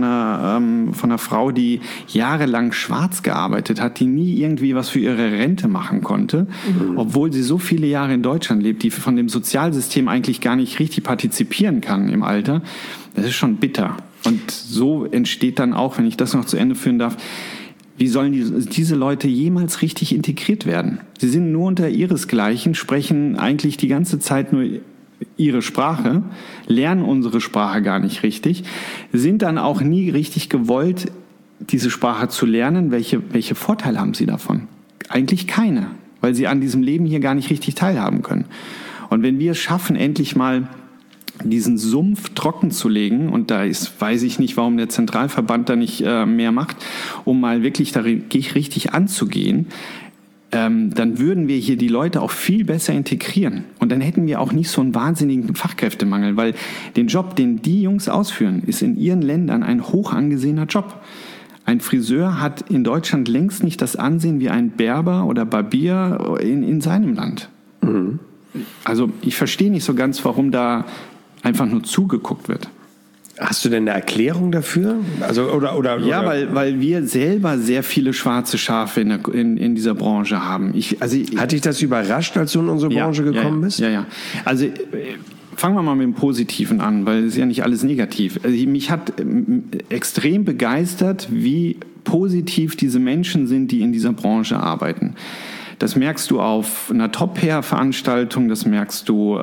einer Frau, die jahrelang schwarz gearbeitet hat, die nie irgendwie was für ihre Rente machen konnte, obwohl sie so viele Jahre in Deutschland lebt, die von dem Sozialsystem eigentlich gar nicht richtig partizipieren kann im Alter. Das ist schon bitter. Und so entsteht dann auch, wenn ich das noch zu Ende führen darf, wie sollen diese Leute jemals richtig integriert werden? Sie sind nur unter ihresgleichen, sprechen eigentlich die ganze Zeit nur ihre Sprache, lernen unsere Sprache gar nicht richtig, sind dann auch nie richtig gewollt, diese Sprache zu lernen. Welche Vorteile haben sie davon? Eigentlich keine, weil sie an diesem Leben hier gar nicht richtig teilhaben können. Und wenn wir es schaffen, endlich mal diesen Sumpf trocken zu legen, und weiß ich nicht, warum der Zentralverband da nicht mehr macht, um mal wirklich da richtig anzugehen, dann würden wir hier die Leute auch viel besser integrieren. Und dann hätten wir auch nicht so einen wahnsinnigen Fachkräftemangel, weil den Job, den die Jungs ausführen, ist in ihren Ländern ein hoch angesehener Job. Ein Friseur hat in Deutschland längst nicht das Ansehen wie ein Berber oder Barbier in seinem Land. Mhm. Also ich verstehe nicht so ganz, warum da einfach nur zugeguckt wird. Hast du denn eine Erklärung dafür? Also oder ja, weil wir selber sehr viele schwarze Schafe in dieser Branche haben. Hat dich das überrascht, als du in unsere Branche gekommen bist? Ja. Also fangen wir mal mit dem Positiven an, weil es ist ja nicht alles negativ. Also, mich hat extrem begeistert, wie positiv diese Menschen sind, die in dieser Branche arbeiten. Das merkst du auf einer Top-Hair-Veranstaltung, das merkst du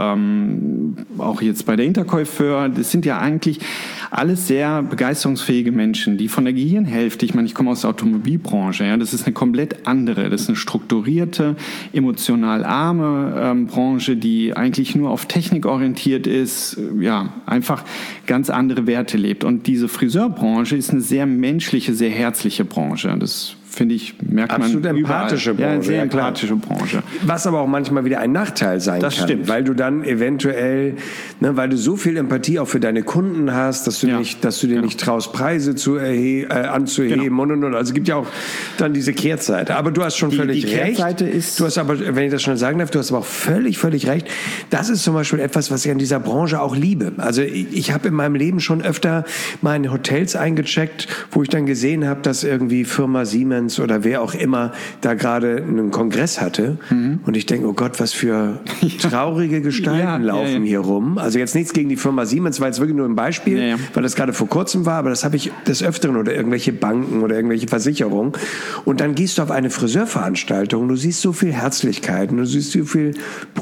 auch jetzt bei der Intercoiffeur. Das sind ja eigentlich alles sehr begeisterungsfähige Menschen, die von der Gehirnhälfte, ich komme aus der Automobilbranche, ja, das ist eine komplett andere, das ist eine strukturierte, emotional arme Branche, die eigentlich nur auf Technik orientiert ist, ja, einfach ganz andere Werte lebt. Und diese Friseurbranche ist eine sehr menschliche, sehr herzliche Branche. Das finde ich, merkt man absolut empathische Branche. Ja, sehr empathische Branche. Was aber auch manchmal wieder ein Nachteil sein kann. Das stimmt. Weil du dann eventuell, weil du so viel Empathie auch für deine Kunden hast, dass du dir nicht traust, Preise anzuheben und. Also es gibt ja auch dann diese Kehrseite. Aber du hast schon völlig recht. Die Kehrseite ist... Du hast aber, wenn ich das schon sagen darf, du hast aber auch völlig recht. Das ist zum Beispiel etwas, was ich an dieser Branche auch liebe. Also ich habe in meinem Leben schon öfter mal in Hotels eingecheckt, wo ich dann gesehen habe, dass irgendwie Firma Siemens oder wer auch immer da gerade einen Kongress hatte. Und ich denke, oh Gott, was für traurige Gestalten laufen hier rum. Also jetzt nichts gegen die Firma Siemens, war jetzt wirklich nur ein Beispiel, weil das gerade vor kurzem war, aber das habe ich des Öfteren oder irgendwelche Banken oder irgendwelche Versicherungen. Und dann gehst du auf eine Friseurveranstaltung, du siehst so viel Herzlichkeit und du siehst so viel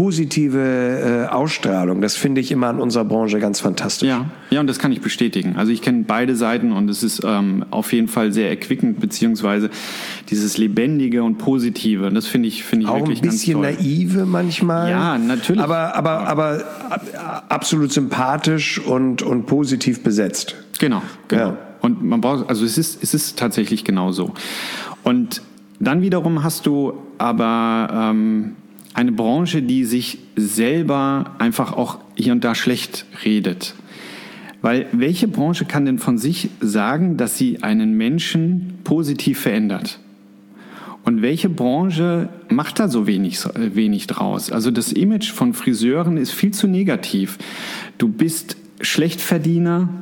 positive Ausstrahlung. Das finde ich immer an unserer Branche ganz fantastisch. Ja, und das kann ich bestätigen. Also ich kenne beide Seiten und es ist auf jeden Fall sehr erquickend, beziehungsweise dieses Lebendige und Positive, das finde ich auch wirklich ganz toll. Auch ein bisschen naive manchmal. Ja, natürlich. Aber absolut sympathisch und positiv besetzt. Genau. Ja. Und man braucht, also es ist tatsächlich genau so. Und dann wiederum hast du aber eine Branche, die sich selber einfach auch hier und da schlecht redet. Weil welche Branche kann denn von sich sagen, dass sie einen Menschen positiv verändert? Und welche Branche macht da so wenig draus? Also das Image von Friseuren ist viel zu negativ. Du bist Schlechtverdiener,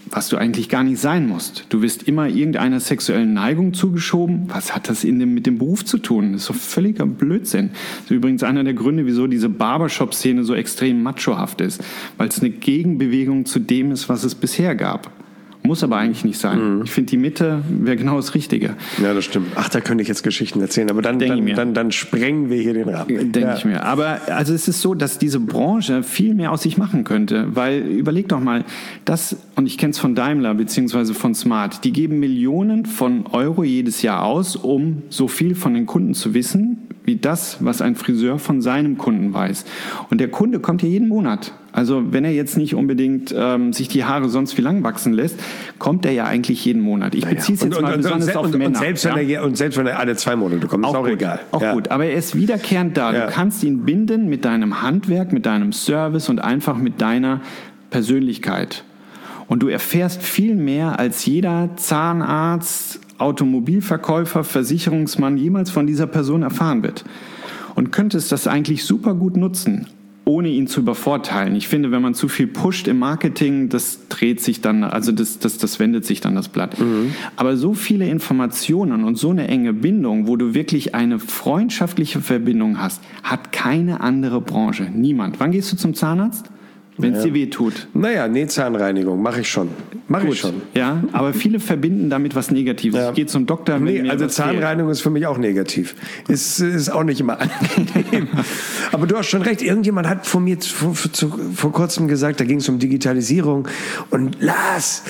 was du eigentlich gar nicht sein musst. Du wirst immer irgendeiner sexuellen Neigung zugeschoben. Was hat das mit dem Beruf zu tun? Das ist doch völliger Blödsinn. Das ist übrigens einer der Gründe, wieso diese Barbershop-Szene so extrem machohaft ist. Weil es eine Gegenbewegung zu dem ist, was es bisher gab. Muss aber eigentlich nicht sein. Ich finde, die Mitte wäre genau das Richtige. Ja, das stimmt. Ach, da könnte ich jetzt Geschichten erzählen, aber dann sprengen wir hier den Rahmen. Denke ich mir. Aber also es ist so, dass diese Branche viel mehr aus sich machen könnte. Weil, überleg doch mal, und ich kenne es von Daimler bzw. von Smart, die geben Millionen von Euro jedes Jahr aus, um so viel von den Kunden zu wissen, wie das, was ein Friseur von seinem Kunden weiß. Und der Kunde kommt hier jeden Monat. Also wenn er jetzt nicht unbedingt sich die Haare sonst wie lang wachsen lässt, kommt er ja eigentlich jeden Monat. Ich beziehe es jetzt mal besonders auf Männer. Und selbst wenn er alle 2 Monate kommt, ist auch egal. Auch gut, aber er ist wiederkehrend da. Ja. Du kannst ihn binden mit deinem Handwerk, mit deinem Service und einfach mit deiner Persönlichkeit. Und du erfährst viel mehr, als jeder Zahnarzt, Automobilverkäufer, Versicherungsmann jemals von dieser Person erfahren wird. Und könntest das eigentlich super gut nutzen, ohne ihn zu übervorteilen. Ich finde, wenn man zu viel pusht im Marketing, das dreht sich dann, also das wendet sich dann das Blatt. Aber so viele Informationen und so eine enge Bindung, wo du wirklich eine freundschaftliche Verbindung hast, hat keine andere Branche. Niemand. Wann gehst du zum Zahnarzt? Wenn es dir weh tut. Naja, Zahnreinigung mache ich schon. Ja, aber viele verbinden damit was Negatives. Ja. Ich gehe zum Doktor. Also Zahnreinigung ist für mich auch negativ. Ist auch nicht immer angenehm. Aber du hast schon recht. Irgendjemand hat vor vor kurzem gesagt, da ging es um Digitalisierung. Und Lars,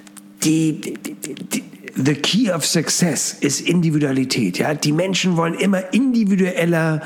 the key of success ist Individualität. Ja? Die Menschen wollen immer individueller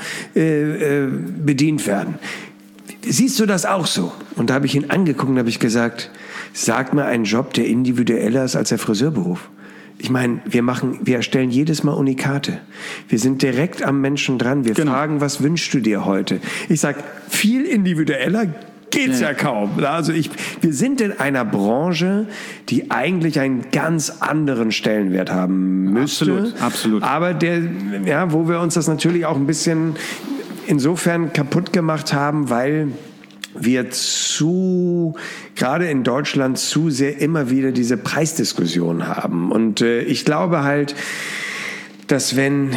bedient werden. Siehst du das auch so? Und da habe ich ihn angeguckt und habe ich gesagt, sag mir einen Job, der individueller ist als der Friseurberuf. Ich meine, wir erstellen jedes Mal Unikate. Wir sind direkt am Menschen dran. Wir fragen, was wünschst du dir heute? Ich sag, viel individueller geht's ja kaum. Also wir sind in einer Branche, die eigentlich einen ganz anderen Stellenwert haben müsste. Absolut. Aber wo wir uns das natürlich auch ein bisschen insofern kaputt gemacht haben, weil wir gerade in Deutschland zu sehr immer wieder diese Preisdiskussion haben. Und ich glaube halt, dass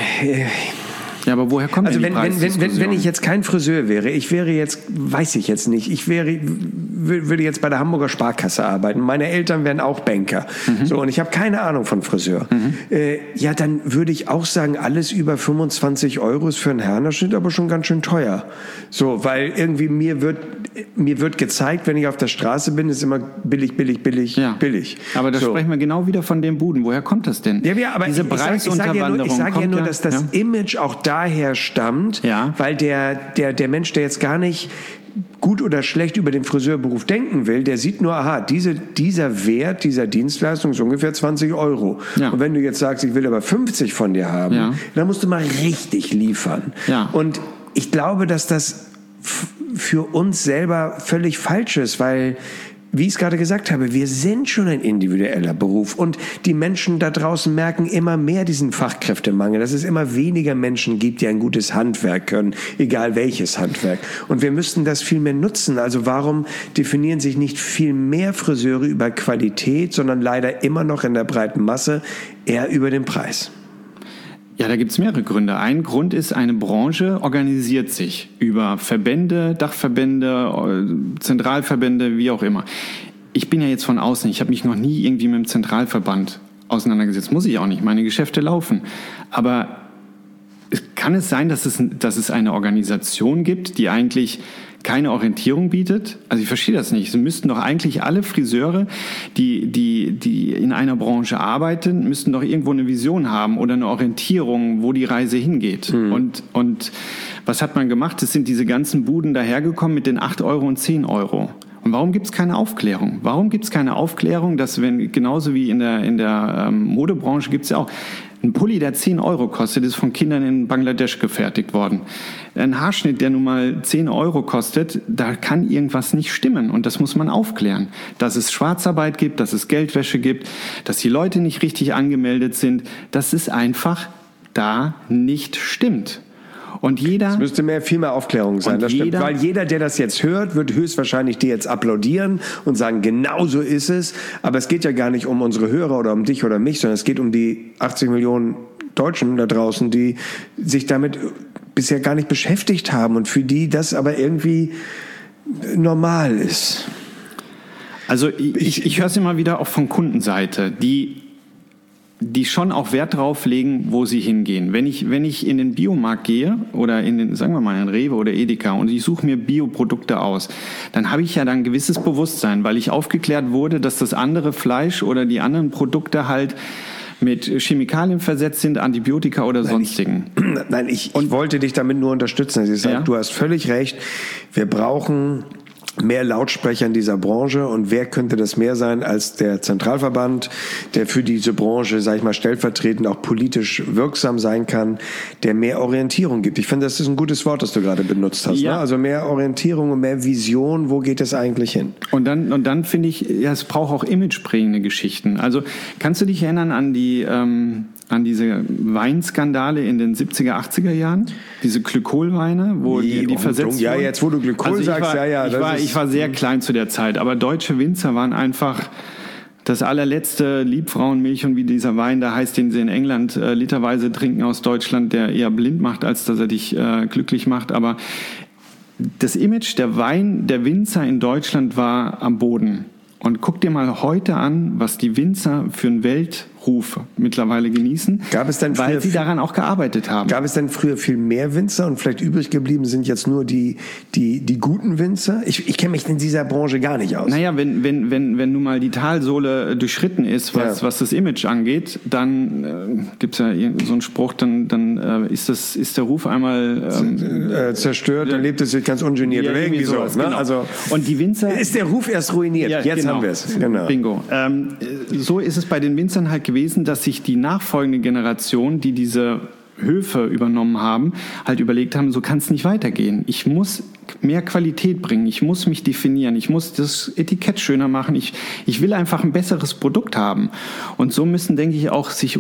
ja, aber woher kommt denn die Preisdiskussion? Wenn ich jetzt kein Friseur wäre, weiß ich jetzt nicht, würde jetzt bei der Hamburger Sparkasse arbeiten. Meine Eltern wären auch Banker. So, und ich habe keine Ahnung von Friseur. Dann würde ich auch sagen, alles über 25 € ist für einen Herrenausschnitt aber schon ganz schön teuer. So, weil irgendwie mir wird gezeigt, wenn ich auf der Straße bin, ist immer billig. Aber da sprechen wir genau wieder von den Buden. Woher kommt das denn? Ja, aber diese Preisunterwanderung. Ich sage ja nur, dass das Image auch daher stammt, weil der Mensch, der jetzt gar nicht gut oder schlecht über den Friseurberuf denken will, der sieht nur, dieser Wert dieser Dienstleistung ist ungefähr 20 €. Ja. Und wenn du jetzt sagst, ich will aber 50 von dir haben, dann musst du mal richtig liefern. Ja. Und ich glaube, dass das für uns selber völlig falsch ist, weil, wie ich es gerade gesagt habe, wir sind schon ein individueller Beruf und die Menschen da draußen merken immer mehr diesen Fachkräftemangel, dass es immer weniger Menschen gibt, die ein gutes Handwerk können, egal welches Handwerk. Und wir müssten das viel mehr nutzen. Also warum definieren sich nicht viel mehr Friseure über Qualität, sondern leider immer noch in der breiten Masse eher über den Preis? Ja, da gibt es mehrere Gründe. Ein Grund ist, eine Branche organisiert sich über Verbände, Dachverbände, Zentralverbände, wie auch immer. Ich bin ja jetzt von außen, ich habe mich noch nie irgendwie mit dem Zentralverband auseinandergesetzt. Muss ich auch nicht, meine Geschäfte laufen. Aber kann es sein, dass es eine Organisation gibt, die eigentlich keine Orientierung bietet? Also ich verstehe das nicht. Es müssten doch eigentlich alle Friseure, die in einer Branche arbeiten, müssten doch irgendwo eine Vision haben oder eine Orientierung, wo die Reise hingeht. Und was hat man gemacht? Es sind diese ganzen Buden dahergekommen mit den 8 € und 10 €. Und warum gibt es keine Aufklärung? Warum gibt es keine Aufklärung, dass genauso wie in der Modebranche gibt es ja auch ein Pulli, der 10 € kostet, ist von Kindern in Bangladesch gefertigt worden. Ein Haarschnitt, der nun mal 10 € kostet, da kann irgendwas nicht stimmen. Und das muss man aufklären. Dass es Schwarzarbeit gibt, dass es Geldwäsche gibt, dass die Leute nicht richtig angemeldet sind, dass es einfach da nicht stimmt. Und Es müsste viel mehr Aufklärung sein. Das stimmt. Weil jeder, der das jetzt hört, wird höchstwahrscheinlich dir jetzt applaudieren und sagen, genau so ist es. Aber es geht ja gar nicht um unsere Hörer oder um dich oder mich, sondern es geht um die 80 Millionen Deutschen da draußen, die sich damit bisher gar nicht beschäftigt haben und für die das aber irgendwie normal ist. Also ich höre es immer wieder auch von Kundenseite, die schon auch Wert drauf legen, wo sie hingehen. Wenn ich in den Biomarkt gehe oder sagen wir mal in Rewe oder Edeka und ich suche mir Bioprodukte aus, dann habe ich ja dann ein gewisses Bewusstsein, weil ich aufgeklärt wurde, dass das andere Fleisch oder die anderen Produkte halt mit Chemikalien versetzt sind, Antibiotika oder sonstigen. Ich wollte dich damit nur unterstützen. Ich sage, Du hast völlig recht. Wir brauchen mehr Lautsprecher in dieser Branche und wer könnte das mehr sein als der Zentralverband, der für diese Branche, sag ich mal, stellvertretend auch politisch wirksam sein kann, der mehr Orientierung gibt. Ich finde, das ist ein gutes Wort, das du gerade benutzt hast. Ja. Ne? Also mehr Orientierung und mehr Vision, wo geht es eigentlich hin? Und dann finde ich, es braucht auch imageprägende Geschichten. Also kannst du dich erinnern an diese Weinskandale in den 70er, 80er Jahren? Diese Glykolweine, wo die versetzt wurden? Ja, jetzt wo du Glykol sagst, ich war sehr klein zu der Zeit, aber deutsche Winzer waren einfach das allerletzte Liebfrauenmilch und wie dieser Wein da heißt, den sie in England literweise trinken aus Deutschland, der eher blind macht, als dass er dich glücklich macht. Aber das Image der Winzer in Deutschland war am Boden. Und guck dir mal heute an, was die Winzer für einen Weltruf mittlerweile genießen, weil sie daran auch gearbeitet haben. Gab es denn früher viel mehr Winzer und vielleicht übrig geblieben sind jetzt nur die guten Winzer? Ich kenne mich in dieser Branche gar nicht aus. Naja, wenn nun mal die Talsohle durchschritten ist, was das Image angeht, dann gibt's ja so einen Spruch, dann ist der Ruf einmal zerstört, dann lebt es sich ganz ungeniert oder irgendwie sowas. Ne? Genau. Also, und die Winzer... Ist der Ruf erst ruiniert. Ja, jetzt haben wir es. Genau. Bingo. So ist es bei den Winzern halt gewesen, dass sich die nachfolgende Generation, die diese Höfe übernommen haben, halt überlegt haben, so kann es nicht weitergehen. Ich muss mehr Qualität bringen, ich muss mich definieren, ich muss das Etikett schöner machen, ich will einfach ein besseres Produkt haben. Und so müssen, denke ich, auch sich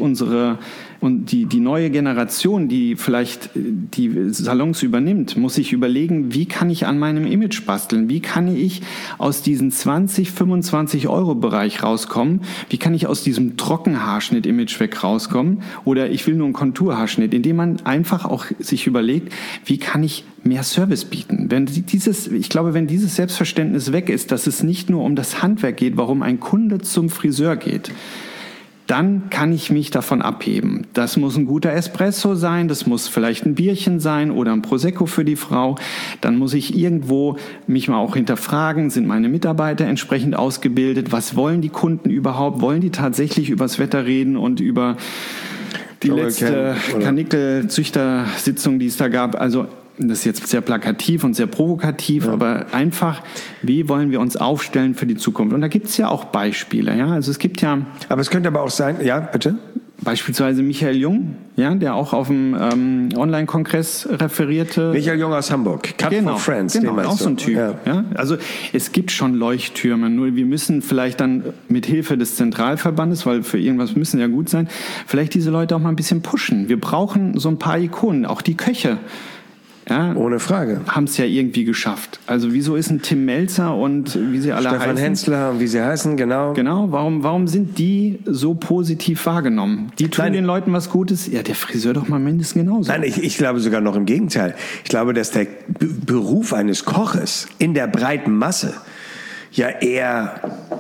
die neue Generation, die vielleicht die Salons übernimmt, muss sich überlegen, wie kann ich an meinem Image basteln? Wie kann ich aus diesem 20, 25 Euro Bereich rauskommen? Wie kann ich aus diesem Trockenhaarschnitt-Image weg rauskommen? Oder ich will nur einen Konturhaarschnitt, indem man einfach auch sich überlegt, wie kann ich mehr Service bieten? Ich glaube, wenn dieses Selbstverständnis weg ist, dass es nicht nur um das Handwerk geht, warum ein Kunde zum Friseur geht, dann kann ich mich davon abheben. Das muss ein guter Espresso sein, das muss vielleicht ein Bierchen sein oder ein Prosecco für die Frau. Dann muss ich irgendwo mich mal auch hinterfragen, sind meine Mitarbeiter entsprechend ausgebildet? Was wollen die Kunden überhaupt? Wollen die tatsächlich übers Wetter reden und über die letzte Kanickel-Züchtersitzung, die es da gab? Also das ist jetzt sehr plakativ und sehr provokativ, aber einfach, wie wollen wir uns aufstellen für die Zukunft? Und da gibt es ja auch Beispiele, ja. Also es gibt ja... Aber es könnte aber auch sein, ja, bitte? Beispielsweise Michael Jung, ja, der auch auf dem Online-Kongress referierte. Michael Jung aus Hamburg, Cut for Friends. Genau, auch so ein Typ. Ja. Also es gibt schon Leuchttürme, nur wir müssen vielleicht dann mit Hilfe des Zentralverbandes, weil für irgendwas müssen ja gut sein, vielleicht diese Leute auch mal ein bisschen pushen. Wir brauchen so ein paar Ikonen, auch die Köche. Ja, ohne Frage. Haben es ja irgendwie geschafft. Also wieso ist ein Tim Melzer und wie sie alle heißen? Stefan Hensler und wie sie heißen, genau. Genau, warum sind die so positiv wahrgenommen? Die tun den Leuten was Gutes. Ja, der Friseur doch mal mindestens genauso. Nein, ich glaube sogar noch im Gegenteil. Ich glaube, dass der Beruf eines Koches in der breiten Masse ja eher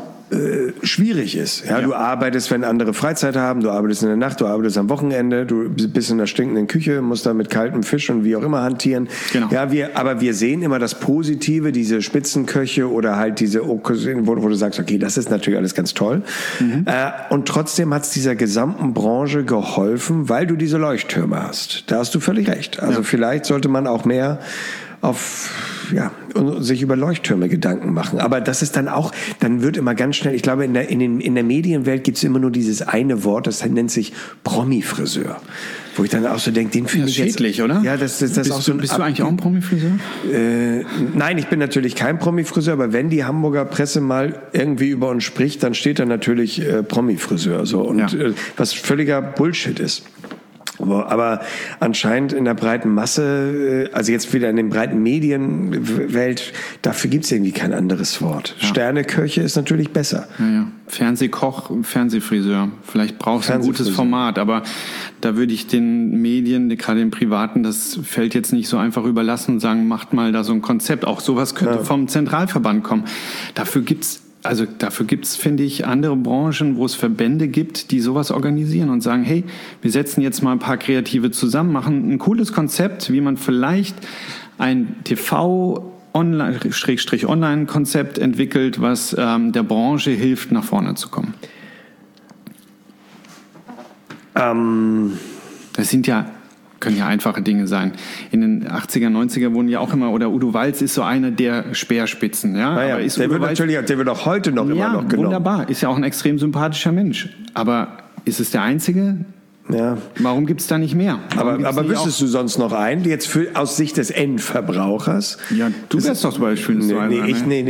schwierig ist. Ja, du arbeitest, wenn andere Freizeit haben, du arbeitest in der Nacht, du arbeitest am Wochenende, du bist in der stinkenden Küche, musst da mit kaltem Fisch und wie auch immer hantieren. Genau. Ja, aber wir sehen immer das Positive, diese Spitzenköche oder halt diese, wo du sagst, okay, das ist natürlich alles ganz toll. Und trotzdem hat es dieser gesamten Branche geholfen, weil du diese Leuchttürme hast. Da hast du völlig recht. Also vielleicht sollte man auch mehr sich über Leuchttürme Gedanken machen. Aber das ist dann wird immer ganz schnell, ich glaube, in der Medienwelt gibt es immer nur dieses eine Wort, das nennt sich Promi-Friseur. Wo ich dann auch so denke, den finde ich jetzt... schädlich, oder? Ja, das auch so bist du eigentlich auch ein Promi-Friseur? Nein, ich bin natürlich kein Promi-Friseur, aber wenn die Hamburger Presse mal irgendwie über uns spricht, dann steht da natürlich Promi-Friseur. So. Und was völliger Bullshit ist. Aber anscheinend in der breiten Masse, also jetzt wieder in den breiten Medienwelt, dafür gibt es irgendwie kein anderes Wort. Ja. Sterneköche ist natürlich besser. Ja. Fernsehkoch, Fernsehfriseur. Vielleicht brauchst du ein gutes Format, aber da würde ich den Medien, gerade den Privaten, das Feld jetzt nicht so einfach überlassen und sagen, macht mal da so ein Konzept. Auch sowas könnte vom Zentralverband kommen. Dafür gibt's, finde ich, andere Branchen, wo es Verbände gibt, die sowas organisieren und sagen, hey, wir setzen jetzt mal ein paar Kreative zusammen, machen ein cooles Konzept, wie man vielleicht ein Online-Konzept entwickelt, was der Branche hilft, nach vorne zu kommen. Das können ja einfache Dinge sein. In den 80er, 90er wurden ja auch immer, oder Udo Walz ist so einer der Speerspitzen. Ja? Naja, aber ist der wird auch heute noch immer noch genommen. Wunderbar, ist ja auch ein extrem sympathischer Mensch. Aber ist es der Einzige? Ja. Warum gibt es da nicht mehr? Aber wüsstest du sonst noch einen, jetzt aus Sicht des Endverbrauchers? Ja, du wärst doch zum Beispiel so einer.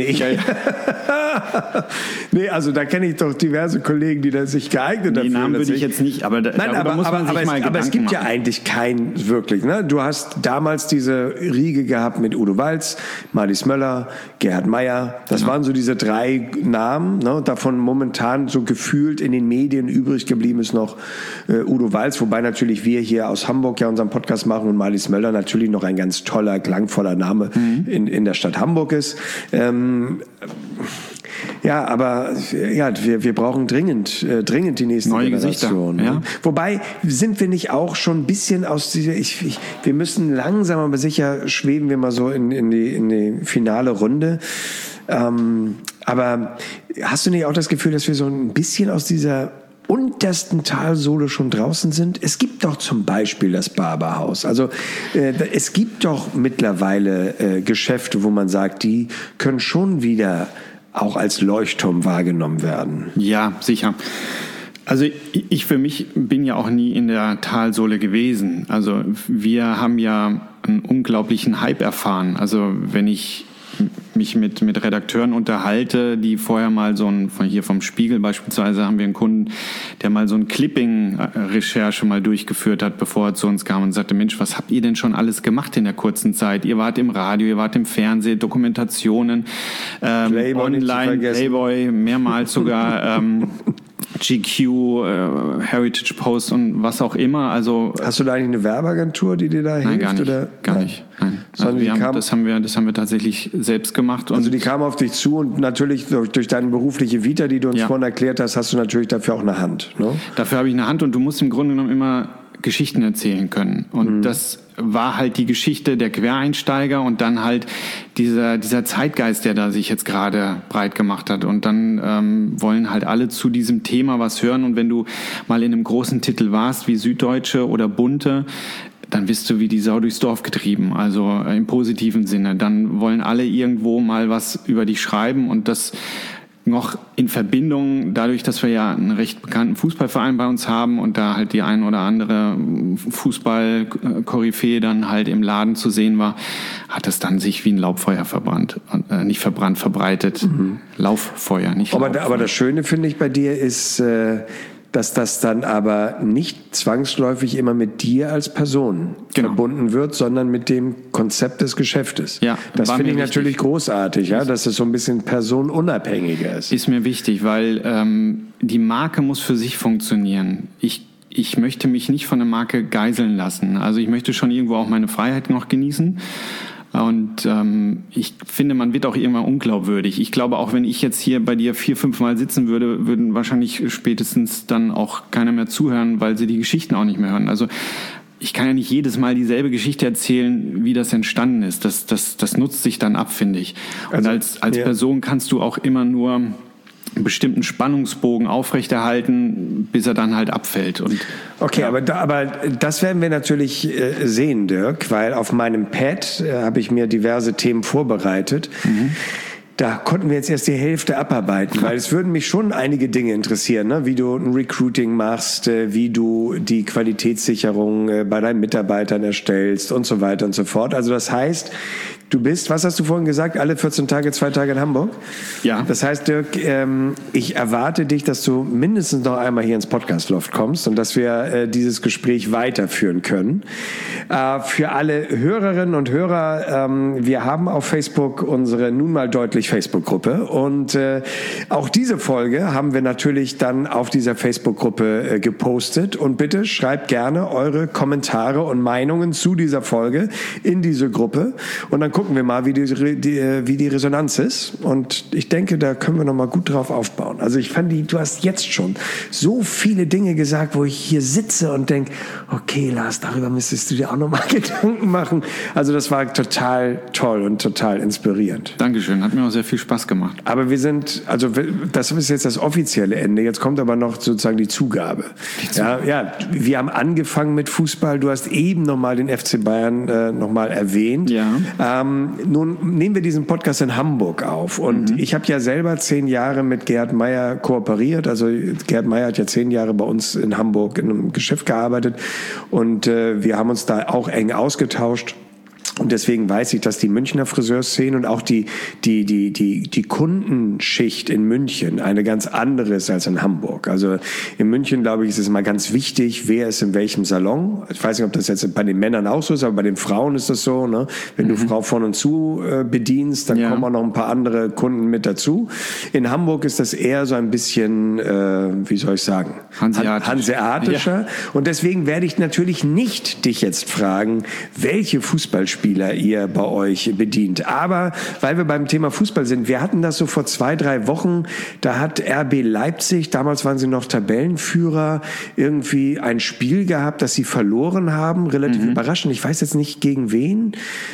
Nee, also da kenne ich doch diverse Kollegen, die sich geeignet dafür. Die Namen würde ich jetzt nicht, aber darüber muss man sich mal Gedanken machen. Aber es gibt ja eigentlich keinen wirklich. Ne? Du hast damals diese Riege gehabt mit Udo Walz, Marlies Möller, Gerhard Meyer. Das waren so diese 3 Namen. Ne? Davon momentan so gefühlt in den Medien übrig geblieben ist noch Udo Walz, wobei natürlich wir hier aus Hamburg ja unseren Podcast machen und Marlies Möller natürlich noch ein ganz toller, klangvoller Name in der Stadt Hamburg ist. Wir brauchen dringend die nächste neue Generation. Gesichter, ja. Wobei, sind wir nicht auch schon ein bisschen aus dieser, wir müssen langsam aber sicher schweben wir mal so in die finale Runde. Aber hast du nicht auch das Gefühl, dass wir so ein bisschen aus dieser untersten Talsohle schon draußen sind? Es gibt doch zum Beispiel das Barberhaus. Also es gibt doch mittlerweile Geschäfte, wo man sagt, die können schon wieder auch als Leuchtturm wahrgenommen werden. Ja, sicher. Also ich für mich bin ja auch nie in der Talsohle gewesen. Also wir haben ja einen unglaublichen Hype erfahren. Also wenn ich mich mit Redakteuren unterhalte, die vorher mal hier vom Spiegel beispielsweise haben wir einen Kunden, der mal so ein Clipping-Recherche mal durchgeführt hat, bevor er zu uns kam und sagte, Mensch, was habt ihr denn schon alles gemacht in der kurzen Zeit? Ihr wart im Radio, ihr wart im Fernsehen, Dokumentationen, Playboy online, Playboy, mehrmals sogar, GQ, Heritage Post und was auch immer. Also hast du da eigentlich eine Werbeagentur, die dir da hilft? Gar nicht. Nein. Also das haben wir tatsächlich selbst gemacht. Also die kamen auf dich zu und natürlich durch deine berufliche Vita, die du uns vorhin erklärt hast, hast du natürlich dafür auch eine Hand. Ne? Dafür habe ich eine Hand und du musst im Grunde genommen immer Geschichten erzählen können. Und das war halt die Geschichte der Quereinsteiger und dann halt dieser Zeitgeist, der da sich jetzt gerade breit gemacht hat. Und dann wollen halt alle zu diesem Thema was hören. Und wenn du mal in einem großen Titel warst, wie Süddeutsche oder Bunte, dann bist du wie die Sau durchs Dorf getrieben, also im positiven Sinne. Dann wollen alle irgendwo mal was über dich schreiben und das noch in Verbindung, dadurch, dass wir ja einen recht bekannten Fußballverein bei uns haben und da halt die ein oder andere Fußball-Koryphäe dann halt im Laden zu sehen war, hat es dann sich wie ein Lauffeuer verbreitet. Lauffeuer, nicht Lauffeuer. Aber das Schöne, finde ich, bei dir ist, dass das dann aber nicht zwangsläufig immer mit dir als Person verbunden wird, sondern mit dem Konzept des Geschäftes. Ja, das finde ich natürlich großartig, ja, dass es so ein bisschen personenunabhängiger ist. Ist mir wichtig, weil die Marke muss für sich funktionieren. Ich möchte mich nicht von der Marke geiseln lassen. Also ich möchte schon irgendwo auch meine Freiheit noch genießen. Und ich finde, man wird auch irgendwann unglaubwürdig. Ich glaube, auch wenn ich jetzt hier bei dir 4-5 Mal sitzen würde, würden wahrscheinlich spätestens dann auch keiner mehr zuhören, weil sie die Geschichten auch nicht mehr hören. Also ich kann ja nicht jedes Mal dieselbe Geschichte erzählen, wie das entstanden ist. Das nutzt sich dann ab, finde ich. Und als Person kannst du auch immer nur einen bestimmten Spannungsbogen aufrechterhalten, bis er dann halt abfällt. Und okay, aber das werden wir natürlich sehen, Dirk, weil auf meinem Pad habe ich mir diverse Themen vorbereitet. Da konnten wir jetzt erst die Hälfte abarbeiten, weil es würden mich schon einige Dinge interessieren, ne? Wie du ein Recruiting machst, wie du die Qualitätssicherung bei deinen Mitarbeitern erstellst und so weiter und so fort. Also das heißt, Du bist, was hast du vorhin gesagt, alle 14 Tage, 2 Tage in Hamburg? Ja. Das heißt, Dirk, ich erwarte dich, dass du mindestens noch einmal hier ins Podcast-Loft kommst und dass wir dieses Gespräch weiterführen können. Für alle Hörerinnen und Hörer, wir haben auf Facebook unsere Nun mal deutlich Facebook-Gruppe und auch diese Folge haben wir natürlich dann auf dieser Facebook-Gruppe gepostet und bitte schreibt gerne eure Kommentare und Meinungen zu dieser Folge in diese Gruppe und dann gucken wir mal, wie die Resonanz ist und ich denke, da können wir noch mal gut drauf aufbauen. Also ich fand, du hast jetzt schon so viele Dinge gesagt, wo ich hier sitze und denke, okay Lars, darüber müsstest du dir auch noch mal Gedanken machen. Also das war total toll und total inspirierend. Dankeschön, hat mir auch sehr viel Spaß gemacht. Aber wir sind, also das ist jetzt das offizielle Ende, jetzt kommt aber noch sozusagen die Zugabe. Ja, wir haben angefangen mit Fußball, du hast eben noch mal den FC Bayern noch mal erwähnt. Ja. Nun nehmen wir diesen Podcast in Hamburg auf und ich habe ja selber 10 Jahre mit Gerhard Meyer kooperiert, also Gerhard Meyer hat ja 10 Jahre bei uns in Hamburg in einem Geschäft gearbeitet und wir haben uns da auch eng ausgetauscht. Und deswegen weiß ich, dass die Münchner Friseurszene und auch die Kundenschicht in München eine ganz andere ist als in Hamburg. Also in München, glaube ich, ist es mal ganz wichtig, wer ist in welchem Salon. Ich weiß nicht, ob das jetzt bei den Männern auch so ist, aber bei den Frauen ist das so. Ne? Wenn du Frau von und zu bedienst, dann kommen auch noch ein paar andere Kunden mit dazu. In Hamburg ist das eher so ein bisschen, wie soll ich sagen, hanseatischer. Ja. Und deswegen werde ich natürlich nicht dich jetzt fragen, welche Fußballspieler ihr bei euch bedient. Aber weil wir beim Thema Fußball sind, wir hatten das so vor 2-3 Wochen, da hat RB Leipzig, damals waren sie noch Tabellenführer, irgendwie ein Spiel gehabt, das sie verloren haben, relativ überraschend. Ich weiß jetzt nicht gegen wen,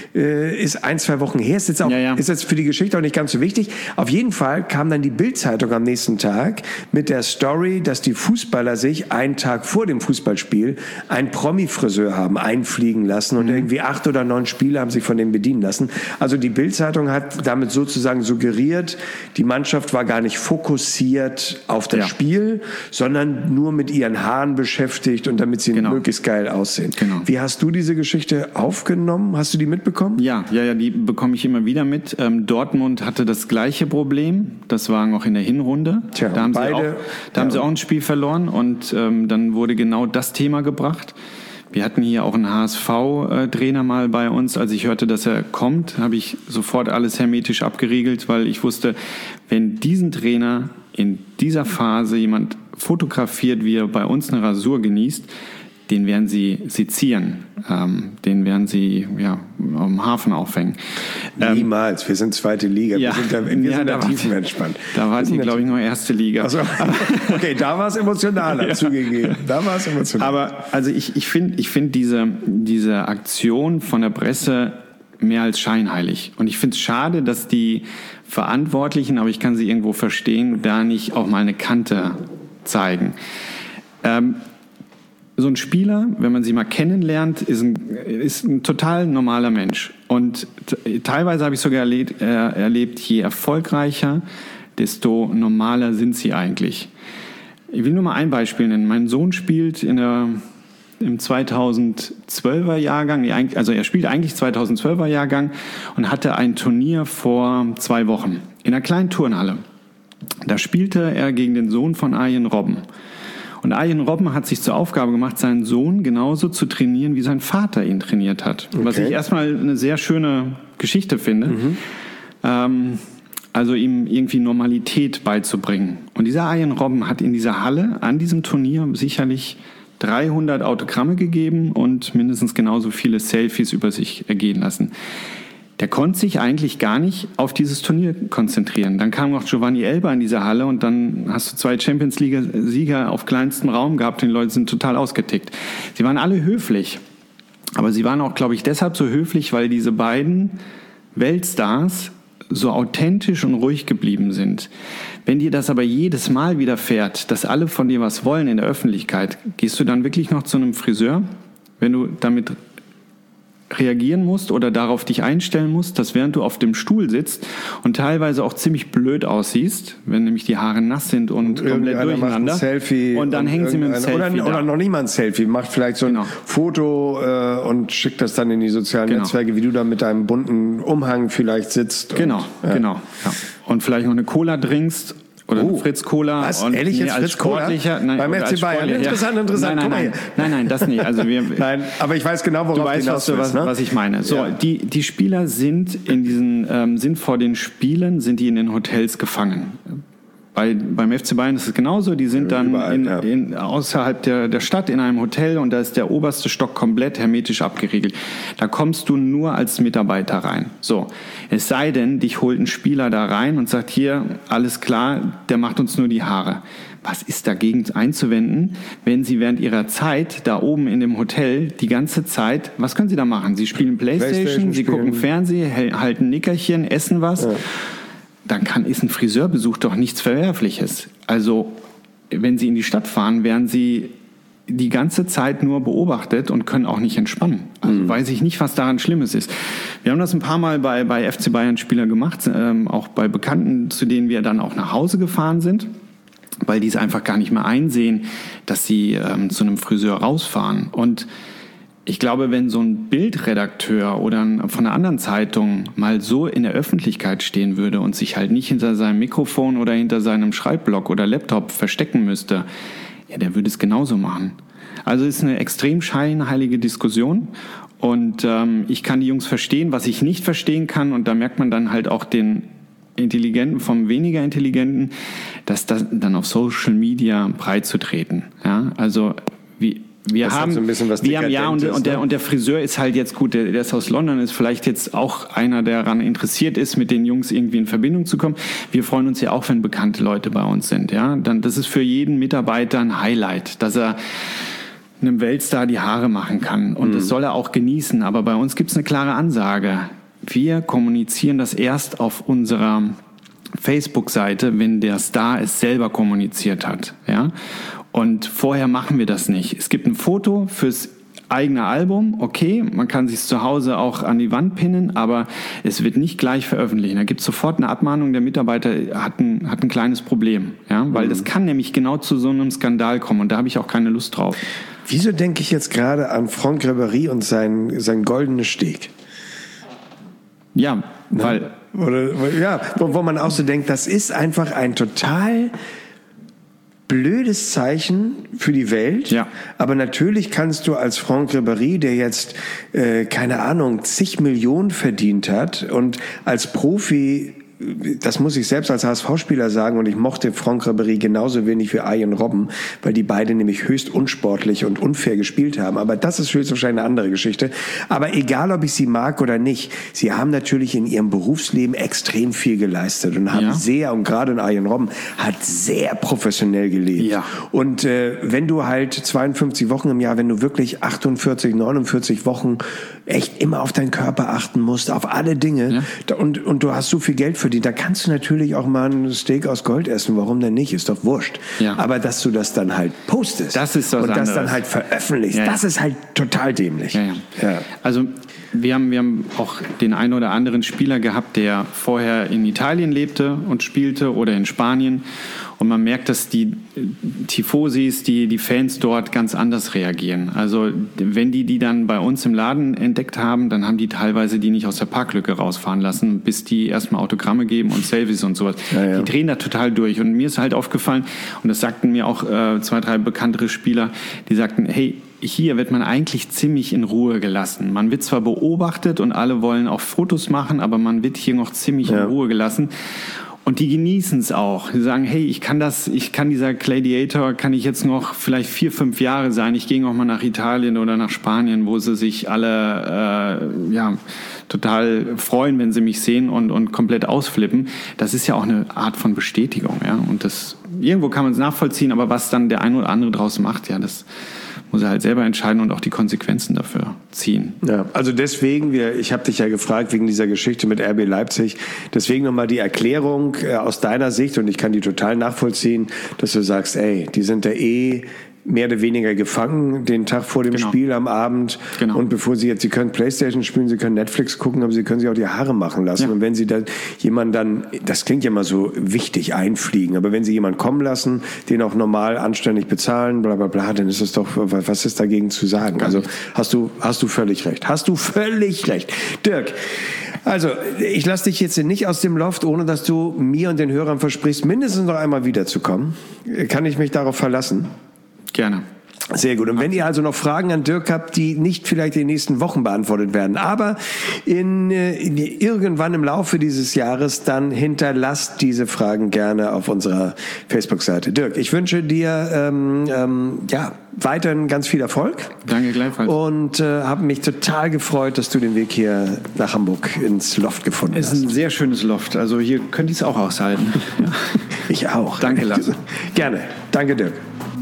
ist 1-2 Wochen her, ist jetzt für die Geschichte auch nicht ganz so wichtig. Auf jeden Fall kam dann die Bild-Zeitung am nächsten Tag mit der Story, dass die Fußballer sich einen Tag vor dem Fußballspiel einen Promi-Friseur haben einfliegen lassen und irgendwie 8 oder 9 Spieler haben sich von dem bedienen lassen. Also die Bild-Zeitung hat damit sozusagen suggeriert, die Mannschaft war gar nicht fokussiert auf das Spiel, sondern nur mit ihren Haaren beschäftigt und damit sie möglichst geil aussehen. Genau. Wie hast du diese Geschichte aufgenommen? Hast du die mitbekommen? Ja, die bekomme ich immer wieder mit. Dortmund hatte das gleiche Problem. Das war noch in der Hinrunde. Tja, da haben sie auch ein Spiel verloren und dann wurde genau das Thema gebracht. Wir hatten hier auch einen HSV-Trainer mal bei uns. Als ich hörte, dass er kommt, habe ich sofort alles hermetisch abgeriegelt, weil ich wusste, wenn diesen Trainer in dieser Phase jemand fotografiert, wie er bei uns eine Rasur genießt, den werden sie sezieren, den werden sie am Hafen aufhängen. Niemals, wir sind 2. Liga, wir sind da tiefenentspannt. Da war die, glaube ich, noch 1. Liga. Also, okay, da war es emotionaler zugegeben. Da war es emotional. Aber also ich finde diese Aktion von der Presse mehr als scheinheilig. Und ich finde es schade, dass die Verantwortlichen, aber ich kann sie irgendwo verstehen, da nicht auch mal eine Kante zeigen. So ein Spieler, wenn man sie mal kennenlernt, ist ein total normaler Mensch. Und teilweise habe ich sogar erlebt, je erfolgreicher, desto normaler sind sie eigentlich. Ich will nur mal ein Beispiel nennen. Mein Sohn spielt im 2012er Jahrgang, also er spielt eigentlich 2012er Jahrgang und hatte ein Turnier vor 2 Wochen in einer kleinen Turnhalle. Da spielte er gegen den Sohn von Arjen Robben. Und Arjen Robben hat sich zur Aufgabe gemacht, seinen Sohn genauso zu trainieren, wie sein Vater ihn trainiert hat. Okay. Was ich erstmal eine sehr schöne Geschichte finde. Also ihm irgendwie Normalität beizubringen. Und dieser Arjen Robben hat in dieser Halle, an diesem Turnier, sicherlich 300 Autogramme gegeben und mindestens genauso viele Selfies über sich ergehen lassen. Der konnte sich eigentlich gar nicht auf dieses Turnier konzentrieren. Dann kam noch Giovanni Elber in diese Halle und dann hast du 2 Champions-League-Sieger auf kleinstem Raum gehabt und die Leute sind total ausgetickt. Sie waren alle höflich, aber sie waren auch, glaube ich, deshalb so höflich, weil diese beiden Weltstars so authentisch und ruhig geblieben sind. Wenn dir das aber jedes Mal widerfährt, dass alle von dir was wollen in der Öffentlichkeit, gehst du dann wirklich noch zu einem Friseur, wenn du damit reagieren musst oder darauf dich einstellen musst, dass während du auf dem Stuhl sitzt und teilweise auch ziemlich blöd aussiehst, wenn nämlich die Haare nass sind und komplett durcheinander. Macht ein Selfie und dann hängen sie mit dem Selfie oder noch nicht mal ein Selfie, macht vielleicht so ein Foto und schickt das dann in die sozialen Netzwerke, wie du da mit deinem bunten Umhang vielleicht sitzt. Genau. Ja. Und vielleicht noch eine Cola trinkst. Oder Fritz Cola. Was? Ehrlich jetzt Fritz Cola? Nein, beim FC Bayern? Interessant. Nein, das nicht. Also nein, aber ich weiß genau, worauf du weißt, was ich meine. So, die Spieler sind sind vor den Spielen, sind die in den Hotels gefangen. Beim FC Bayern ist es genauso, die sind dann außerhalb der Stadt in einem Hotel und da ist der oberste Stock komplett hermetisch abgeriegelt. Da kommst du nur als Mitarbeiter rein. So, es sei denn, dich holt ein Spieler da rein und sagt, hier, alles klar, der macht uns nur die Haare. Was ist dagegen einzuwenden, wenn Sie während Ihrer Zeit da oben in dem Hotel die ganze Zeit, was können Sie da machen? Sie spielen Playstation, Sie gucken Fernsehen, halten Nickerchen, essen was. Ja. Dann ist ein Friseurbesuch doch nichts Verwerfliches. Also, wenn Sie in die Stadt fahren, werden Sie die ganze Zeit nur beobachtet und können auch nicht entspannen. Also weiß ich nicht, was daran Schlimmes ist. Wir haben das ein paar Mal bei FC Bayern-Spielern gemacht, auch bei Bekannten, zu denen wir dann auch nach Hause gefahren sind, weil die es einfach gar nicht mehr einsehen, dass sie zu einem Friseur rausfahren. Und ich glaube, wenn so ein Bildredakteur oder von einer anderen Zeitung mal so in der Öffentlichkeit stehen würde und sich halt nicht hinter seinem Mikrofon oder hinter seinem Schreibblock oder Laptop verstecken müsste, ja, der würde es genauso machen. Also es ist eine extrem scheinheilige Diskussion und ich kann die Jungs verstehen, was ich nicht verstehen kann, und da merkt man dann halt auch den Intelligenten vom weniger Intelligenten, dass das dann auf Social Media breit zu treten. Ja, also wir haben so ein bisschen was und der Friseur ist halt jetzt gut, der ist aus London, ist vielleicht jetzt auch einer, der daran interessiert ist, mit den Jungs irgendwie in Verbindung zu kommen. Wir freuen uns ja auch, wenn bekannte Leute bei uns sind, ja. Das ist für jeden Mitarbeiter ein Highlight, dass er einem Weltstar die Haare machen kann, und das soll er auch genießen. Aber bei uns gibt es eine klare Ansage. Wir kommunizieren das erst auf unserer Facebook-Seite, wenn der Star es selber kommuniziert hat, ja. Und vorher machen wir das nicht. Es gibt ein Foto fürs eigene Album, okay, man kann sich zu Hause auch an die Wand pinnen, aber es wird nicht gleich veröffentlicht. Da gibt es sofort eine Abmahnung, der Mitarbeiter hat ein kleines Problem, ja, weil das kann nämlich genau zu so einem Skandal kommen, und da habe ich auch keine Lust drauf. Wieso denke ich jetzt gerade an Franck Ribéry und sein goldenes Steg? Ja, weil... Wo man auch so denkt, das ist einfach ein total blödes Zeichen für die Welt, aber natürlich kannst du als Franck Ribéry, der jetzt, keine Ahnung, zig Millionen verdient hat und als Profi, das muss ich selbst als HSV-Spieler sagen, und ich mochte Franck Ribéry genauso wenig wie Arjen Robben, weil die beide nämlich höchst unsportlich und unfair gespielt haben. Aber das ist höchstwahrscheinlich eine andere Geschichte. Aber egal, ob ich sie mag oder nicht, sie haben natürlich in ihrem Berufsleben extrem viel geleistet und haben und gerade in Arjen Robben, hat sehr professionell gelebt. Ja. Und wenn du halt 52 Wochen im Jahr, wenn du wirklich 48, 49 Wochen echt immer auf deinen Körper achten musst, auf alle Dinge, und du hast so viel Geld verdient, da kannst du natürlich auch mal ein Steak aus Gold essen. Warum denn nicht? Ist doch wurscht. Ja. Aber dass du das dann halt postest das ist und das dann halt veröffentlichst, das ist halt total dämlich. Ja. Also wir haben auch den einen oder anderen Spieler gehabt, der vorher in Italien lebte und spielte oder in Spanien. Und man merkt, dass die Tifosis, die Fans dort ganz anders reagieren. Also wenn die dann bei uns im Laden entdeckt haben, dann haben die teilweise die nicht aus der Parklücke rausfahren lassen, bis die erstmal Autogramme geben und Selfies und sowas. Ja. Die drehen da total durch. Und mir ist halt aufgefallen, und das sagten mir auch 2, 3 bekanntere Spieler, die sagten, hey, hier wird man eigentlich ziemlich in Ruhe gelassen. Man wird zwar beobachtet und alle wollen auch Fotos machen, aber man wird hier noch ziemlich in Ruhe gelassen. Und die genießen es auch. Die sagen, hey, ich kann dieser Gladiator, kann ich jetzt noch vielleicht 4, 5 Jahre sein. Ich gehe noch mal nach Italien oder nach Spanien, wo sie sich alle total freuen, wenn sie mich sehen und komplett ausflippen. Das ist ja auch eine Art von Bestätigung, ja. Und das irgendwo kann man es nachvollziehen, aber was dann der eine oder andere draus macht, ja, das muss er halt selber entscheiden und auch die Konsequenzen dafür ziehen. Ja, also deswegen, ich habe dich ja gefragt wegen dieser Geschichte mit RB Leipzig, deswegen nochmal die Erklärung aus deiner Sicht, und ich kann die total nachvollziehen, dass du sagst, ey, die sind da mehr oder weniger gefangen, den Tag vor dem Spiel am Abend. Genau. Und bevor Sie können Playstation spielen, Sie können Netflix gucken, aber Sie können sich auch die Haare machen lassen. Ja. Und wenn Sie dann jemanden das klingt ja immer so wichtig, einfliegen, aber wenn Sie jemanden kommen lassen, den auch normal anständig bezahlen, bla bla bla, dann ist es doch, was ist dagegen zu sagen? Also hast du völlig recht. Hast du völlig recht. Dirk, also ich lasse dich jetzt nicht aus dem Loft, ohne dass du mir und den Hörern versprichst, mindestens noch einmal wiederzukommen. Kann ich mich darauf verlassen? Gerne. Sehr gut. Und wenn ihr also noch Fragen an Dirk habt, die nicht vielleicht in den nächsten Wochen beantwortet werden, aber irgendwann im Laufe dieses Jahres, dann hinterlasst diese Fragen gerne auf unserer Facebook-Seite. Dirk, ich wünsche dir weiterhin ganz viel Erfolg. Danke gleichfalls. Und habe mich total gefreut, dass du den Weg hier nach Hamburg ins Loft gefunden hast. Es ist ein sehr schönes Loft. Also hier könnt ihr es auch aushalten. Ja. Ich auch. Danke, Lasse. Gerne. Danke, Dirk.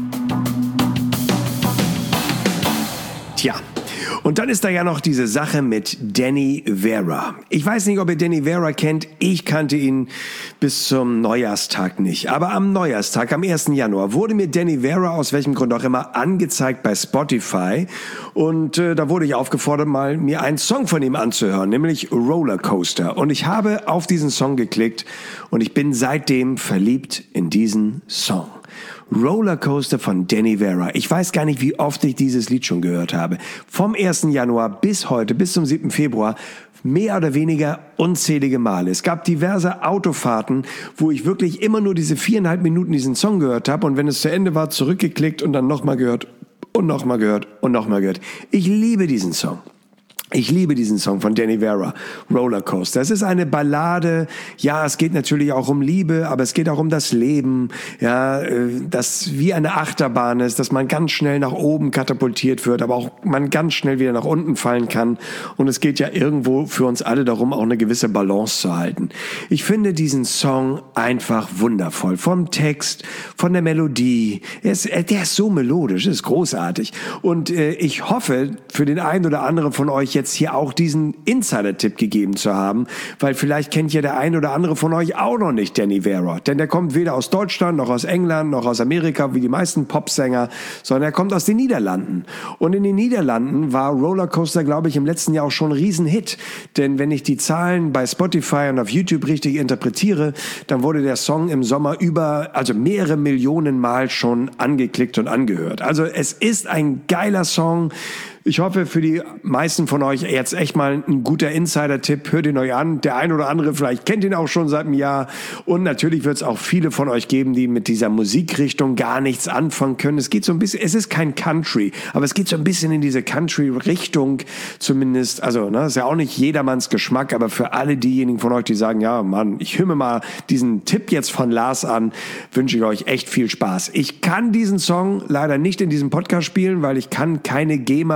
Tja, und dann ist da ja noch diese Sache mit Danny Vera. Ich weiß nicht, ob ihr Danny Vera kennt. Ich kannte ihn bis zum Neujahrstag nicht. Aber am Neujahrstag, am 1. Januar, wurde mir Danny Vera, aus welchem Grund auch immer, angezeigt bei Spotify. Und da wurde ich aufgefordert, mal mir einen Song von ihm anzuhören, nämlich Rollercoaster. Und ich habe auf diesen Song geklickt und ich bin seitdem verliebt in diesen Song. Rollercoaster von Danny Vera. Ich weiß gar nicht, wie oft ich dieses Lied schon gehört habe. Vom 1. Januar bis heute, bis zum 7. Februar, mehr oder weniger unzählige Male. Es gab diverse Autofahrten, wo ich wirklich immer nur diese 4,5 Minuten diesen Song gehört habe und wenn es zu Ende war, zurückgeklickt und dann nochmal gehört und nochmal gehört und nochmal gehört. Ich liebe diesen Song. Ich liebe diesen Song von Danny Vera, Rollercoaster. Es ist eine Ballade. Ja, es geht natürlich auch um Liebe, aber es geht auch um das Leben. Ja, das wie eine Achterbahn ist, dass man ganz schnell nach oben katapultiert wird, aber auch man ganz schnell wieder nach unten fallen kann. Und es geht ja irgendwo für uns alle darum, auch eine gewisse Balance zu halten. Ich finde diesen Song einfach wundervoll. Vom Text, von der Melodie. Der ist so melodisch, ist großartig. Und ich hoffe, für den einen oder anderen von euch jetzt hier auch diesen Insider-Tipp gegeben zu haben, weil vielleicht kennt ja der ein oder andere von euch auch noch nicht Danny Vera, denn der kommt weder aus Deutschland, noch aus England, noch aus Amerika, wie die meisten Popsänger, sondern er kommt aus den Niederlanden. Und in den Niederlanden war Rollercoaster, glaube ich, im letzten Jahr auch schon ein Riesenhit, denn wenn ich die Zahlen bei Spotify und auf YouTube richtig interpretiere, dann wurde der Song im Sommer mehrere Millionen Mal schon angeklickt und angehört. Also es ist ein geiler Song. Ich hoffe, für die meisten von euch jetzt echt mal ein guter Insider-Tipp. Hört ihn euch an. Der ein oder andere vielleicht kennt ihn auch schon seit einem Jahr. Und natürlich wird es auch viele von euch geben, die mit dieser Musikrichtung gar nichts anfangen können. Es geht so ein bisschen, es ist kein Country, aber es geht so ein bisschen in diese Country-Richtung zumindest. Also, ist ja auch nicht jedermanns Geschmack, aber für alle diejenigen von euch, die sagen, ja, Mann, ich höre mir mal diesen Tipp jetzt von Lars an, wünsche ich euch echt viel Spaß. Ich kann diesen Song leider nicht in diesem Podcast spielen, weil ich kann keine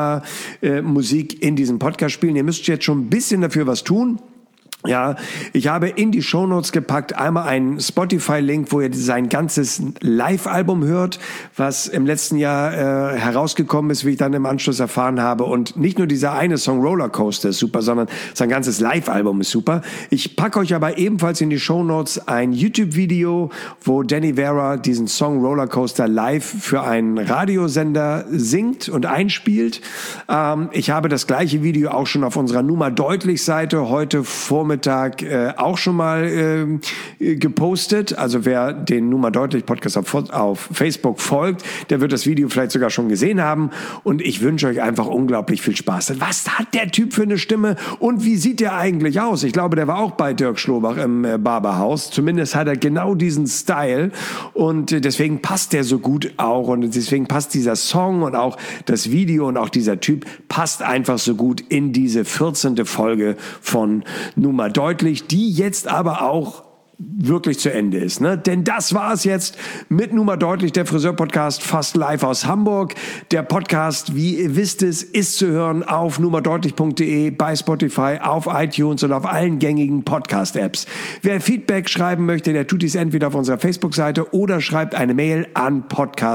Musik in diesem Podcast spielen. Ihr müsst jetzt schon ein bisschen dafür was tun. Ja, ich habe in die Shownotes gepackt einmal einen Spotify-Link, wo ihr sein ganzes Live-Album hört, was im letzten Jahr herausgekommen ist, wie ich dann im Anschluss erfahren habe. Und nicht nur dieser eine Song Rollercoaster ist super, sondern sein ganzes Live-Album ist super. Ich packe euch aber ebenfalls in die Shownotes ein YouTube-Video, wo Danny Vera diesen Song Rollercoaster live für einen Radiosender singt und einspielt. Ich habe das gleiche Video auch schon auf unserer Nummer deutlich Seite heute Vormittag auch schon mal gepostet. Also wer den Nummer deutlich Podcast auf Facebook folgt, der wird das Video vielleicht sogar schon gesehen haben. Und ich wünsche euch einfach unglaublich viel Spaß. Was hat der Typ für eine Stimme und wie sieht der eigentlich aus? Ich glaube, der war auch bei Dirk Schlobach im Barberhaus. Zumindest hat er genau diesen Style und deswegen passt der so gut auch und deswegen passt dieser Song und auch das Video und auch dieser Typ passt einfach so gut in diese 14. Folge von Nummer deutlich, die jetzt aber auch wirklich zu Ende ist, ne? Denn das war es jetzt mit Nummer deutlich, der Friseur-Podcast fast live aus Hamburg. Der Podcast, wie ihr wisst es, ist zu hören auf nummerdeutlich.de, bei Spotify, auf iTunes und auf allen gängigen Podcast-Apps. Wer Feedback schreiben möchte, der tut dies entweder auf unserer Facebook-Seite oder schreibt eine Mail an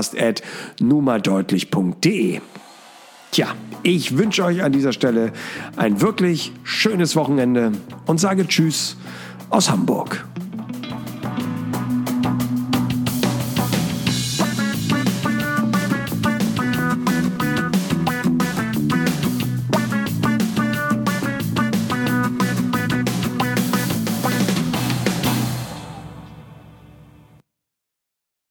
podcast@nummerdeutlich.de. Tja, ich wünsche euch an dieser Stelle ein wirklich schönes Wochenende und sage Tschüss aus Hamburg.